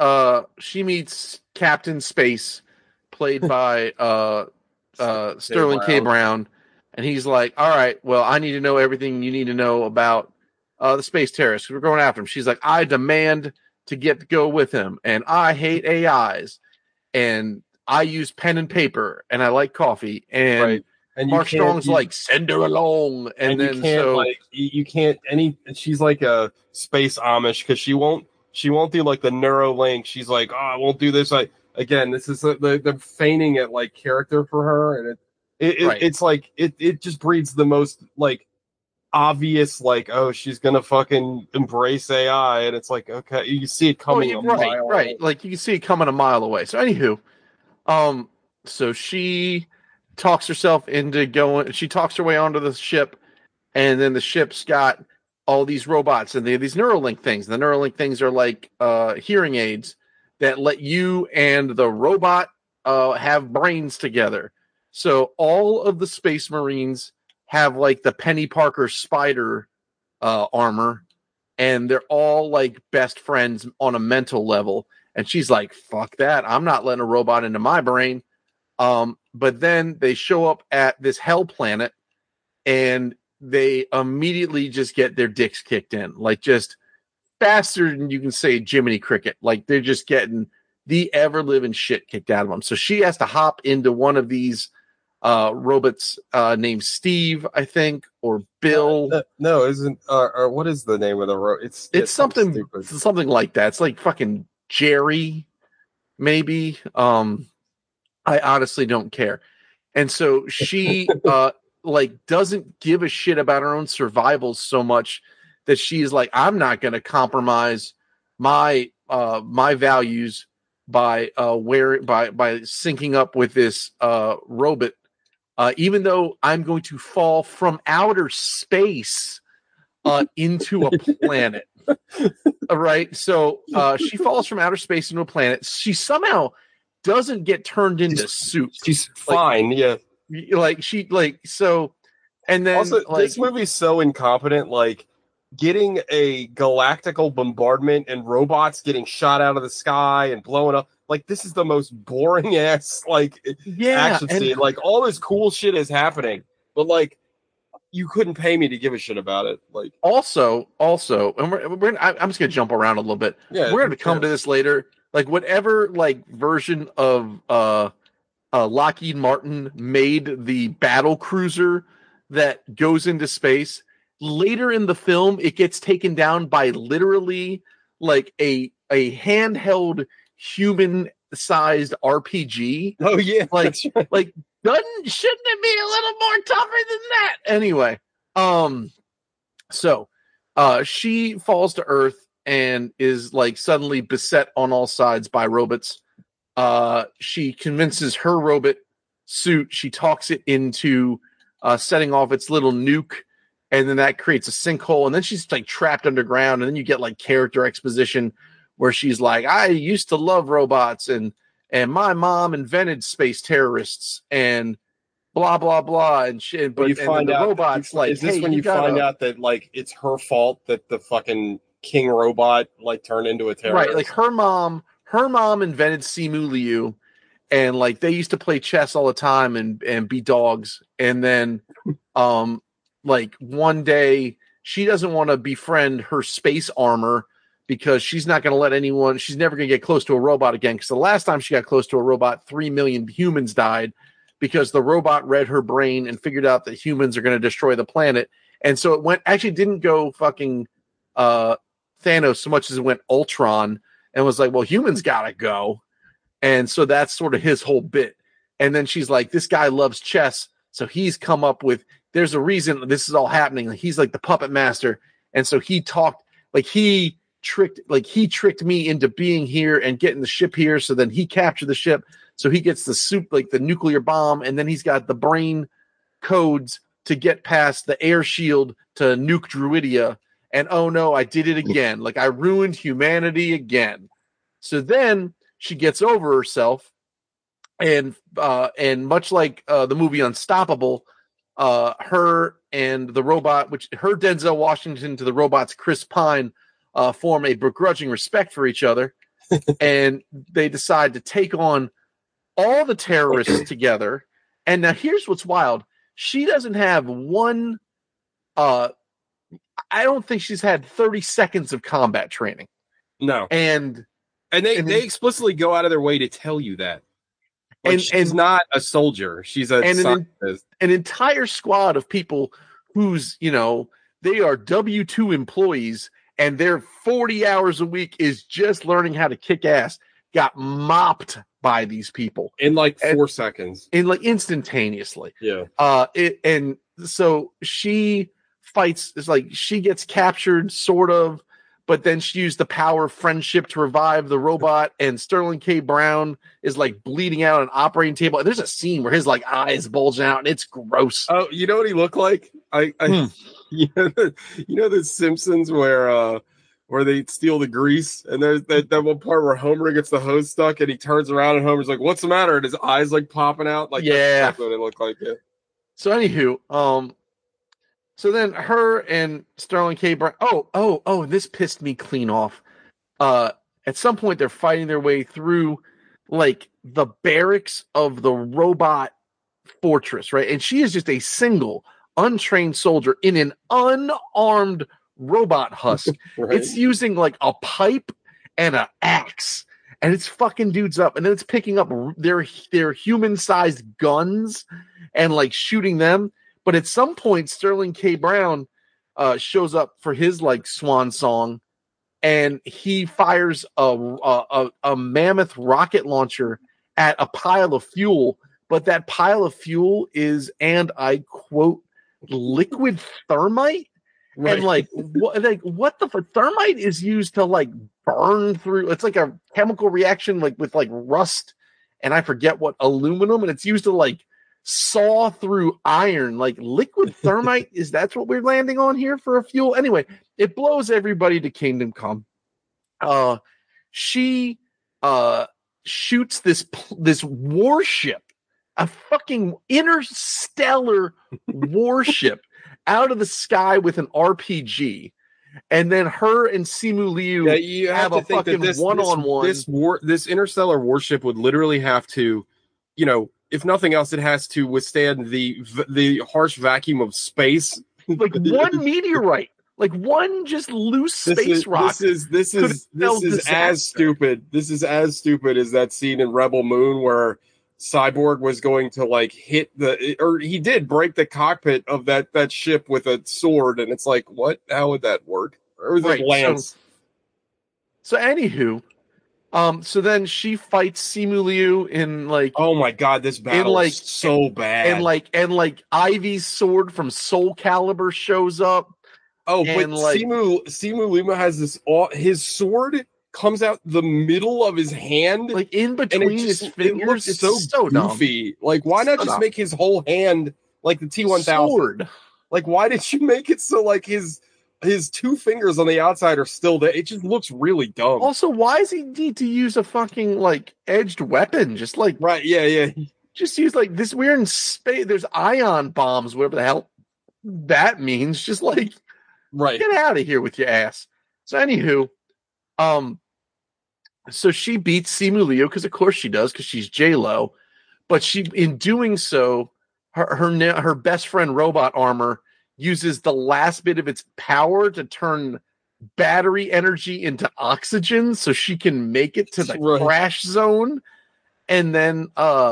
Captain Space, played by Sterling K. Brown, and he's like, all right, well, I need to know everything you need to know about the space terrorist. We're going after him. She's like, I demand to go with him, and I hate AIs, and I use pen and paper, and I like coffee, and right. And Mark Strong's like, send her along, and then you can't she's like a space Amish, because she won't do like the Neuralink. She's like, oh, I won't do this. Again, this is they're feigning it like character for her, and it's like it just breeds the most like obvious, like, oh, she's gonna fucking embrace AI, and it's like, okay, you see it coming a mile away. Like you can see it coming a mile away. So anywho, so she talks herself into going. She talks her way onto the ship, and then the ship's got all these robots, and they have these Neuralink things. The Neuralink things are like hearing aids that let you and the robot have brains together. So all of the Space Marines have like the Penny Parker spider armor, and they're all like best friends on a mental level. And she's like, fuck that. I'm not letting a robot into my brain. But then they show up at this hell planet, and they immediately just get their dicks kicked in, like just faster than you can say Jiminy Cricket. Like they're just getting the ever living shit kicked out of them. So she has to hop into one of these robots named Steve, I think, or Bill. No, isn't or what is the name of the robot? It's something like that. It's like fucking Jerry, maybe. I honestly don't care. And so she like doesn't give a shit about her own survival so much that she's like, I'm not going to compromise my values by syncing up with this robot. Even though I'm going to fall from outer space into a planet. All right. So she falls from outer space into a planet. She somehow doesn't get turned into soup. She's fine. Yeah. And then also, this movie's so incompetent. Like, getting a galactical bombardment and robots getting shot out of the sky and blowing up. Like, this is the most boring ass action scene. Like, all this cool shit is happening, but like, you couldn't pay me to give a shit about it. Like, also, and I'm just gonna jump around a little bit. Yeah, we're gonna come to this later. Like, whatever version of Lockheed Martin made the battle cruiser that goes into space. Later in the film, it gets taken down by literally a handheld human-sized RPG. Oh yeah, shouldn't it be a little more tougher than that? Anyway, so she falls to Earth and is suddenly beset on all sides by robots. She convinces her robot suit. She talks it into setting off its little nuke, and then that creates a sinkhole. And then she's trapped underground. And then you get character exposition where she's like, "I used to love robots, and my mom invented space terrorists, and blah blah blah." And shit. But you find out robots is this when you find out that it's her fault that the fucking king robot turned into a terrorist? Right, her mom invented Simu Liu, and they used to play chess all the time and be dogs. And then one day she doesn't want to befriend her space armor because she's not going to let anyone, she's never going to get close to a robot again, because the last time she got close to a robot, 3 million humans died because the robot read her brain and figured out that humans are going to destroy the planet. And so it didn't go fucking Thanos so much as it went Ultron, and was like, well, humans gotta go. And so that's sort of his whole bit. And then she's like, this guy loves chess, so he's come up with, there's a reason this is all happening. He's the puppet master. And so he talked, he tricked me into being here and getting the ship here. So then he captured the ship. So he gets the soup, the nuclear bomb. And then he's got the brain codes to get past the air shield to nuke Druidia. And oh no, I did it again. I ruined humanity again. So then she gets over herself, and much like the movie Unstoppable, her and the robot, her Denzel Washington to the robot's Chris Pine, form a begrudging respect for each other, and they decide to take on all the terrorists together. And now here's what's wild: she doesn't have one. I don't think she's had 30 seconds of combat training. No. And they explicitly go out of their way to tell you that. She's not a soldier. She's a scientist. An entire squad of people who's, they are W-2 employees, and their 40 hours a week is just learning how to kick ass, got mopped by these people. In 4 seconds. Instantaneously. Yeah. And so she fights, she gets captured, sort of, but then she used the power of friendship to revive the robot, and Sterling K. Brown is bleeding out on an operating table. And there's a scene where his eyes bulge out, and it's gross. Oh, you know what he looked like? You know the Simpsons where they steal the grease, and there's that one part where Homer gets the hose stuck, and he turns around, and Homer's like, "What's the matter?" And his eyes popping out. Yeah, that's what it looked like. Yeah. So anywho, so then her and Sterling K. Brown. Oh, this pissed me clean off. At some point, they're fighting their way through the barracks of the robot fortress, right? And she is just a single untrained soldier in an unarmed robot husk. Right. It's using a pipe and an axe, and it's fucking dudes up, and then it's picking up their human-sized guns and shooting them. But at some point, Sterling K. Brown shows up for his swan song, and he fires a mammoth rocket launcher at a pile of fuel. But that pile of fuel is, and I quote, liquid thermite. Right. And like what the thermite is used to like burn through. It's like a chemical reaction, like with like rust, and I forget what aluminum, and it's used to like saw through iron. Like liquid thermite is that's what we're landing on here for a fuel. Anyway, it blows everybody to Kingdom Come. She shoots this warship, a fucking interstellar warship, out of the sky with an RPG, and then her and Simu Liu have a fucking one-on-one. This interstellar warship would literally have to, you know, if nothing else, it has to withstand the harsh vacuum of space. Like one meteorite, like one just loose space rock. This is as stupid. This is as stupid as that scene in Rebel Moon where Cyborg was going to like hit or he did break the cockpit of that ship with a sword, and it's like, what? How would that work? Or was it Lance? So anywho, so then she fights Simu Liu in like, oh my god, this battle is so bad, and like Ivy's sword from Soul Calibur shows up. Oh, but like, Simu Liu has this. His sword comes out the middle of his hand, like in between his fingers. It's so goofy. Dumb. Like, why not just make his whole hand like the T-1000? Like, why did you make it so like his two fingers on the outside are still there? It just looks really dumb. Also, why does he need to use a fucking like edged weapon? Just like yeah. Just use like this. We're in space. There's ion bombs, whatever the hell that means. Just like get out of here with your ass. So anywho, so she beats Simu Liu because of course she does because she's J-Lo, but she in doing so, her best friend Robot Armor uses the last bit of its power to turn battery energy into oxygen so she can make it to the crash zone, and then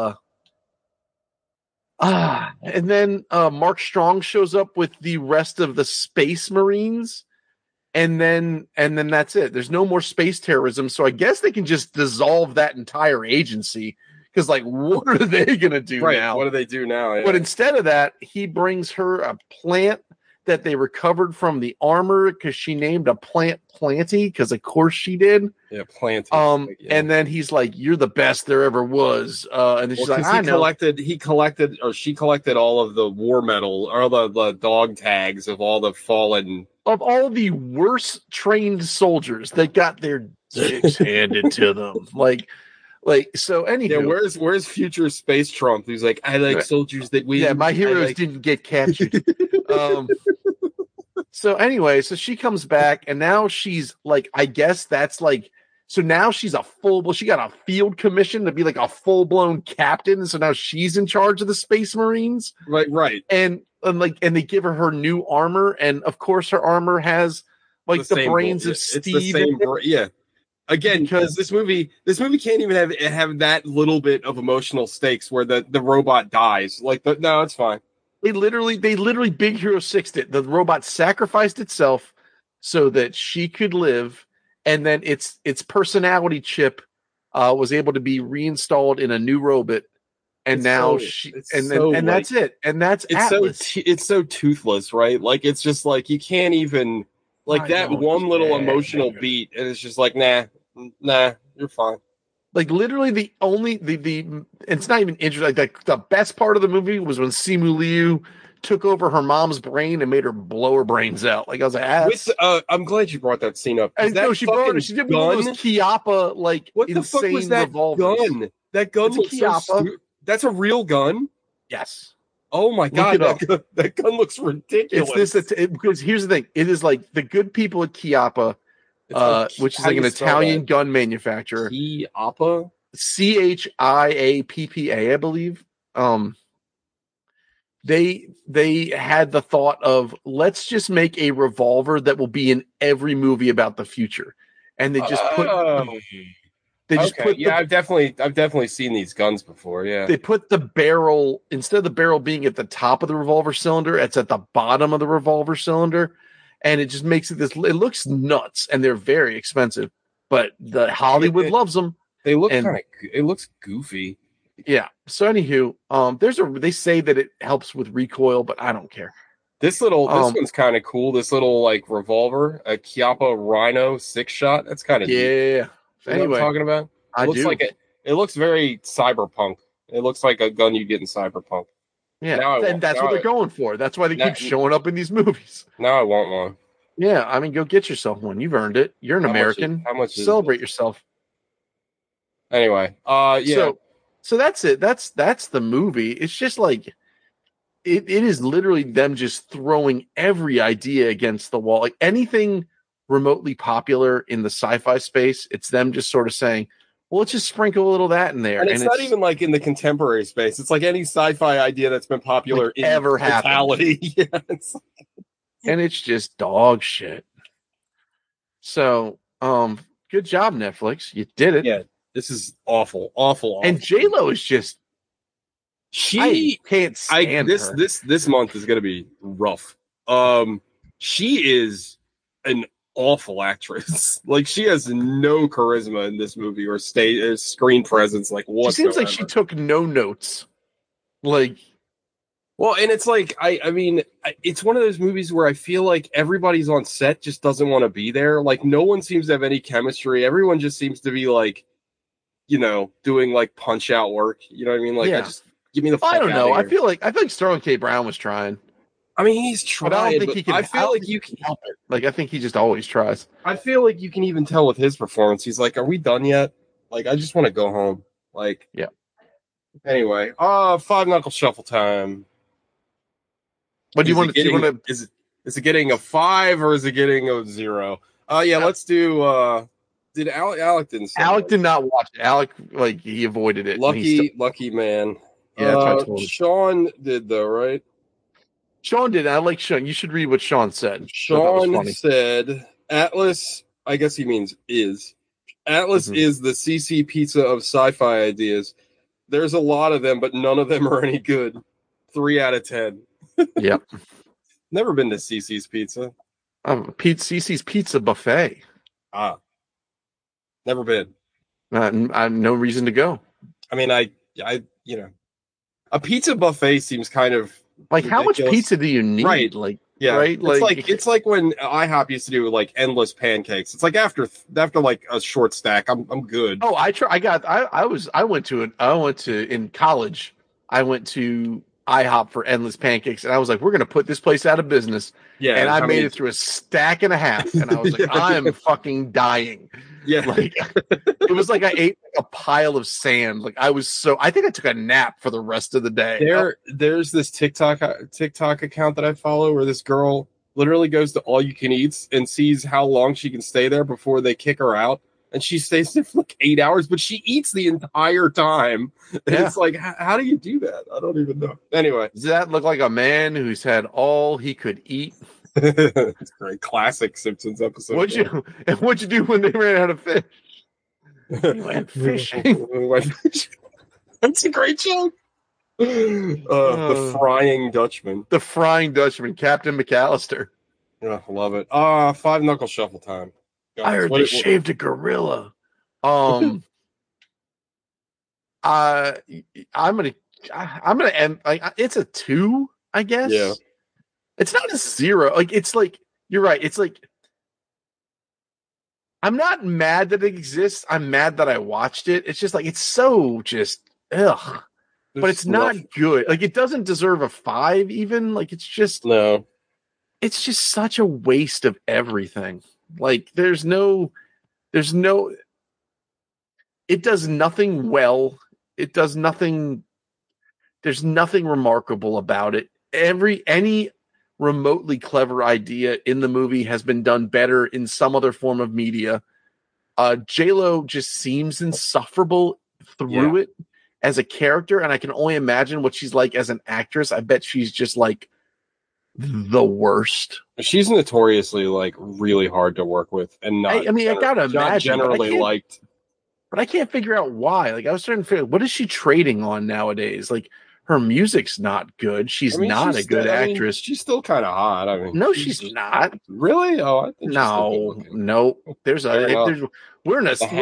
Mark Strong shows up with the rest of the Space Marines. And then that's it. There's no more space terrorism. So I guess they can just dissolve that entire agency. Because, like, what are they going to do now? What do they do now? Yeah. But instead of that, he brings her a plant that they recovered from the armor because she named a plant Planty. Because, of course, she did. Yeah, Planty. And then he's like, "You're the best there ever was." And then she's like, "I know." She collected all of the war medal or the dog tags of all the fallen. Of all the worst trained soldiers that got their dicks handed to them. Like, so anyway. Yeah, where's future Space Trump? Who's like, I like soldiers that win. Yeah, my heroes didn't get captured. So anyway, so she comes back and now she's like, I guess that's like, so now she's she got a field commission to be like a full-blown captain. So now she's in charge of the Space Marines. Right. And they give her new armor, and of course her armor has like the brains of Steve. It's the same, Again, because this movie can't even have that little bit of emotional stakes where the robot dies. No, it's fine. They literally Big Hero 6'd it. The robot sacrificed itself so that she could live, and then its personality chip was able to be reinstalled in a new robot. And that's it. And that's Atlas. It's so toothless, right? Like it's just like you can't even one little emotional beat, and it's just like nah, you're fine. Like literally the it's not even interesting. Like the best part of the movie was when Simu Liu took over her mom's brain and made her blow her brains out. Like I was like, I'm glad you brought that scene up. She did one of those Chiappa what the fuck was that revolvers. Gun? That gun looks so stupid. That's a real gun? Yes. Oh my god, that gun looks ridiculous. Because here's the thing: it is like the good people at Chiappa, which is like an Italian gun manufacturer. Chiappa, Chiappa, I believe. They had the thought of let's just make a revolver that will be in every movie about the future, and they just put. I've definitely seen these guns before. Yeah, they put the barrel instead of the barrel being at the top of the revolver cylinder, it's at the bottom of the revolver cylinder, and it just makes it this. It looks nuts, and they're very expensive, but the Hollywood loves them. They look it looks goofy. Yeah. So anywho, they say that it helps with recoil, but I don't care. This one's kind of cool. This little like revolver, a Chiappa Rhino 6-shot. That's kind of neat. You know what I'm talking about? It looks very cyberpunk. It looks like a gun you get in Cyberpunk. Yeah, and that's what they're going for. That's why they keep showing up in these movies. Now I want one. Yeah, I mean, go get yourself one. You've earned it. You're an American. How much? Celebrate yourself. Anyway, yeah. So that's it. That's the movie. It's just like it is literally them just throwing every idea against the wall. Like anything remotely popular in the sci-fi space, it's them just sort of saying, well, let's just sprinkle a little of that in there. And it's not even like in the contemporary space. It's like any sci-fi idea that's been popular in ever totality. Yeah, and it's just dog shit. So, good job, Netflix. You did it. Yeah, this is awful. And J-Lo is just I can't stand her. This month is going to be rough. She is an awful actress. Like she has no charisma in this movie or screen presence. Like whatsoever. She seems like she took no notes. Like, well, and it's like I mean, it's one of those movies where I feel like everybody's on set just doesn't want to be there. Like no one seems to have any chemistry. Everyone just seems to be like, you know, doing like punch out work. You know what I mean? Like, give me the. Fuck I don't know. I feel like Sterling K. Brown was trying. I mean, he's trying. But I don't think he can. I feel like you can help it. Like, I think he just always tries. I feel like you can even tell with his performance. He's like, "Are we done yet? Like, I just want to go home." Like, yeah. Anyway, 5 knuckle shuffle time. What do you want to? Is it getting a 5 or is it getting a 0? Yeah. Let's do. Did Alec didn't say Alec did not watch it. Alec, like, he avoided it. Lucky man. Yeah, that's what I told him. Sean did though, right? Sean did. I like Sean. You should read what Sean said. Sean said, Atlas, I guess he means is. Atlas is the CC pizza of sci-fi ideas. There's a lot of them, but none of them are any good. 3 out of 10. Yep. Never been to CC's Pizza. CC's Pizza Buffet. Never been. I have no reason to go. I mean, I you know, a pizza buffet seems kind of like ridiculous. How much pizza do you need? Right. Like, yeah. Right. It's like when IHOP used to do like endless pancakes. It's like after like a short stack, I'm good. Oh, I went to in college. I went to IHOP for endless pancakes, and I was like, we're gonna put this place out of business. Yeah. And I made it through a stack and a half, and I was like, I'm fucking dying. Yeah. Like it was like I ate a pile of sand. Like I think I took a nap for the rest of the day. There's this TikTok account that I follow where this girl literally goes to all you can eats and sees how long she can stay there before they kick her out. And she stays there for like 8 hours, but she eats the entire time. And it's like, how do you do that? I don't even know. Anyway. Does that look like a man who's had all he could eat? It's a great classic Simpsons episode. What'd you do when they ran out of fish? We went fishing. That's a great joke. The Frying Dutchman. The Frying Dutchman, Captain McAllister. I love it. 5 knuckle shuffle time. I heard they shaved a gorilla. I'm gonna end. It's a 2, I guess. Yeah. It's not a 0. Like it's like you're right. It's like I'm not mad that it exists. I'm mad that I watched it. It's just like it's so just ugh. But it's not good. Like it doesn't deserve a 5 even. Like it's just no. It's just such a waste of everything. Like there's no it does nothing well. It does nothing. There's nothing remarkable about it. Any remotely clever idea in the movie has been done better in some other form of media. J-Lo just seems insufferable through it as a character, and I can only imagine what she's like as an actress. I bet she's just like the worst. She's notoriously like really hard to work with, and not. I mean, I gotta imagine, generally liked. But I can't figure out why. Like I was trying to figure, what is she trading on nowadays? Like her music's not good. She's not a good actress. She's still kind of hot. I mean, no, she's not. Really? Oh, I think no. We're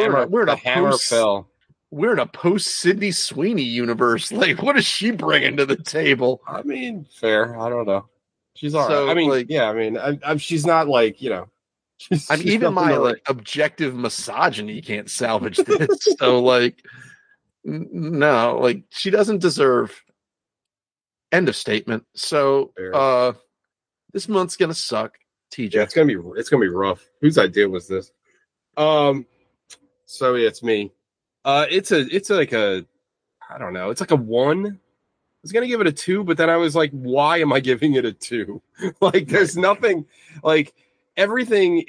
in a post Sydney Sweeney universe. Like, what is she bringing to the table? I mean, fair. I don't know. She's all right. I mean, like, yeah, I mean, she's not like, you know, she's even my like objective misogyny can't salvage this. So like, no, like she doesn't deserve. End of statement. So, this month's gonna suck. TJ, yeah, it's gonna be rough. Whose idea was this? So yeah, it's me. It's like a, I don't know. It's like a 1. I was gonna give it a 2, but then I was like, why am I giving it a 2? Like, there's nothing. Like, every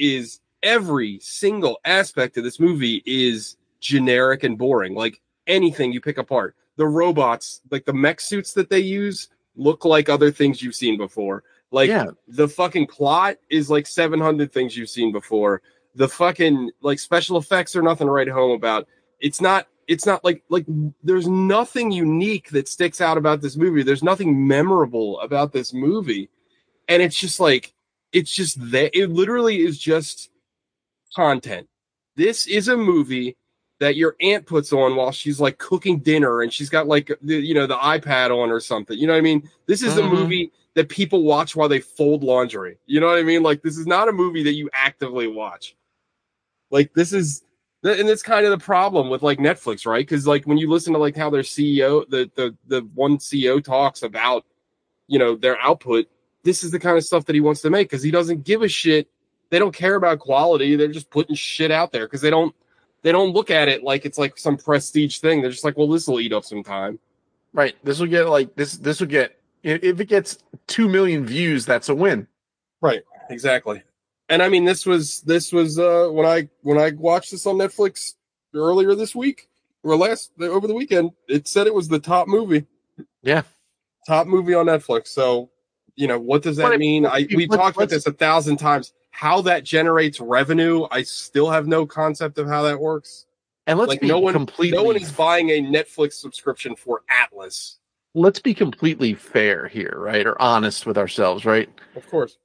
single aspect of this movie is generic and boring. Like, anything you pick apart, the robots, like the mech suits that they use, look like other things you've seen before. Like, the fucking plot is like 700 things you've seen before. The fucking like special effects are nothing to write home about. It's not like there's nothing unique that sticks out about this movie. There's nothing memorable about this movie. And it's just like, it's just that it literally is just content. This is a movie that your aunt puts on while she's like cooking dinner and she's got like the iPad on or something. You know what I mean? This is a movie that people watch while they fold laundry. You know what I mean? Like, this is not a movie that you actively watch. Like, this is, and it's kind of the problem with like Netflix, right? Because like when you listen to like how their CEO, the one CEO talks about, you know, their output, this is the kind of stuff that he wants to make because he doesn't give a shit. They don't care about quality. They're just putting shit out there because they don't look at it like it's like some prestige thing. They're just like, well, this will eat up some time. Right. This will get like this will get, if it gets 2 million views, that's a win. Right. Exactly. And I mean, this was when I watched this on Netflix earlier this week or over the weekend, it said it was the top movie. Yeah. Top movie on Netflix. So, you know, what does that mean? We talked about this 1,000 times. How that generates revenue, I still have no concept of how that works. And let's be no one is buying a Netflix subscription for Atlas. Let's be completely fair here, right? Or honest with ourselves, right? Of course.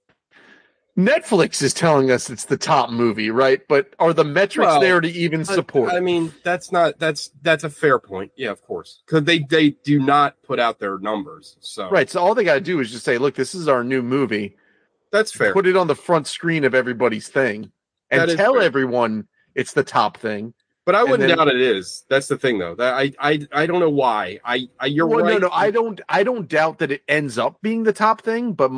Netflix is telling us it's the top movie, right? But are the metrics there to even support? I mean, that's a fair point. Yeah, of course. Because they do not put out their numbers. So right. So all they got to do is just say, look, this is our new movie. That's fair. Put it on the front screen of everybody's thing and tell everyone it's the top thing. But I wouldn't doubt it is. That's the thing, though. That I don't know why. You're right. No, I don't doubt that it ends up being the top thing. But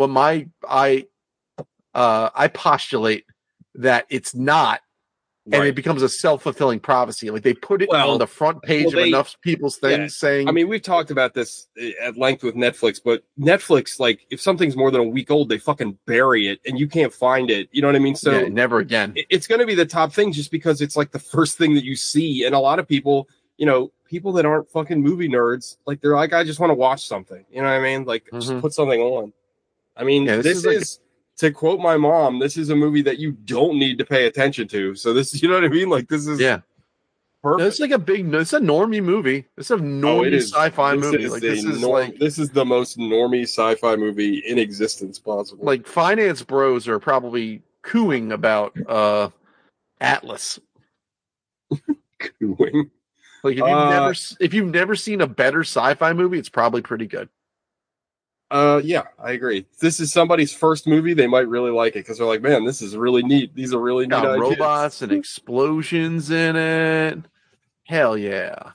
I postulate that it's not, and it becomes a self-fulfilling prophecy. Like they put it on the front page of enough people's things saying. I mean, we've talked about this at length with Netflix, but Netflix, like, if something's more than a week old, they fucking bury it and you can't find it. You know what I mean? So never again. It's going to be the top thing just because it's like the first thing that you see, and a lot of people, you know, people that aren't fucking movie nerds, like they're like, I just want to watch something. You know what I mean? Like, just put something on. I mean, this is to quote my mom, this is a movie that you don't need to pay attention to. So this, you know what I mean? Like, this is perfect. No, it's like it's a normie movie. It's a normie sci-fi movie. Like this is the most normie sci-fi movie in existence possible. Like finance bros are probably cooing about Atlas. Cooing. Like if you've never seen a better sci-fi movie, it's probably pretty good. Yeah, I agree. If this is somebody's first movie, they might really like it because they're like, man, this is really neat. These are really neat ideas. Robots and explosions in it. Hell yeah.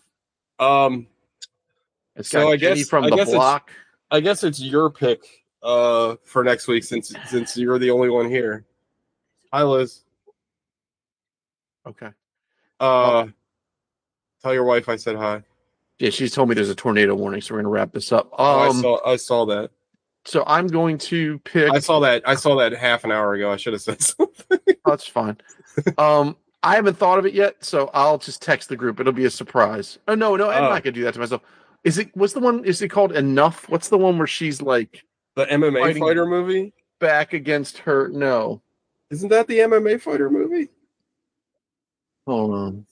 It's got Jenny from the Block. I guess it's your pick for next week since you're the only one here. Hi, Liz. Okay. Tell your wife I said hi. Yeah, she's told me there's a tornado warning, so we're gonna wrap this up. I saw that. So I'm going to pick. I saw that half an hour ago. I should have said something. That's fine. I haven't thought of it yet, so I'll just text the group. It'll be a surprise. Oh no, I'm not gonna do that to myself. Is it called Enough? What's the one where she's like the MMA fighter movie? Back against her? No. Isn't that the MMA fighter movie? Hold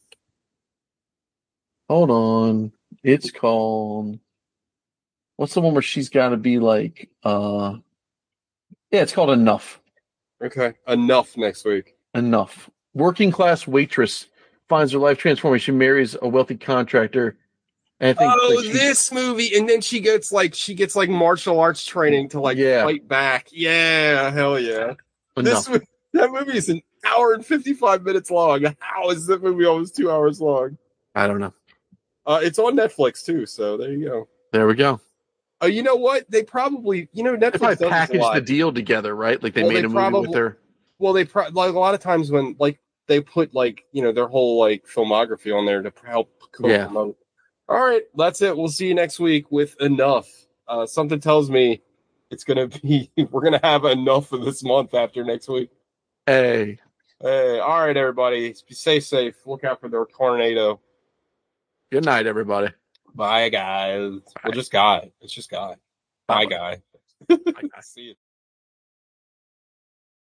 on. It's called. What's the one where she's got to be like? Yeah, it's called Enough. Okay, Enough next week. Enough. Working class waitress finds her life transforming. She marries a wealthy contractor And I think, this movie, and then she gets like martial arts training to fight back. Yeah, hell yeah. That movie is an hour and 55 minutes long. How is that movie almost 2 hours long? I don't know. It's on Netflix too, so there you go. There we go. Oh, you know what? They probably, Netflix does packaged the deal together, right? Like they made a movie with their. Well, they like a lot of times when they put their whole filmography on there to help promote. All right, that's it. We'll see you next week with Enough. Something tells me we're gonna have enough of this month after next week. Hey, all right, everybody. Stay safe. Look out for the tornado. Good night, everybody. Bye, guys. Bye. Well, just Guy. It's just Guy. Bye, Guy. Bye, guy. See you.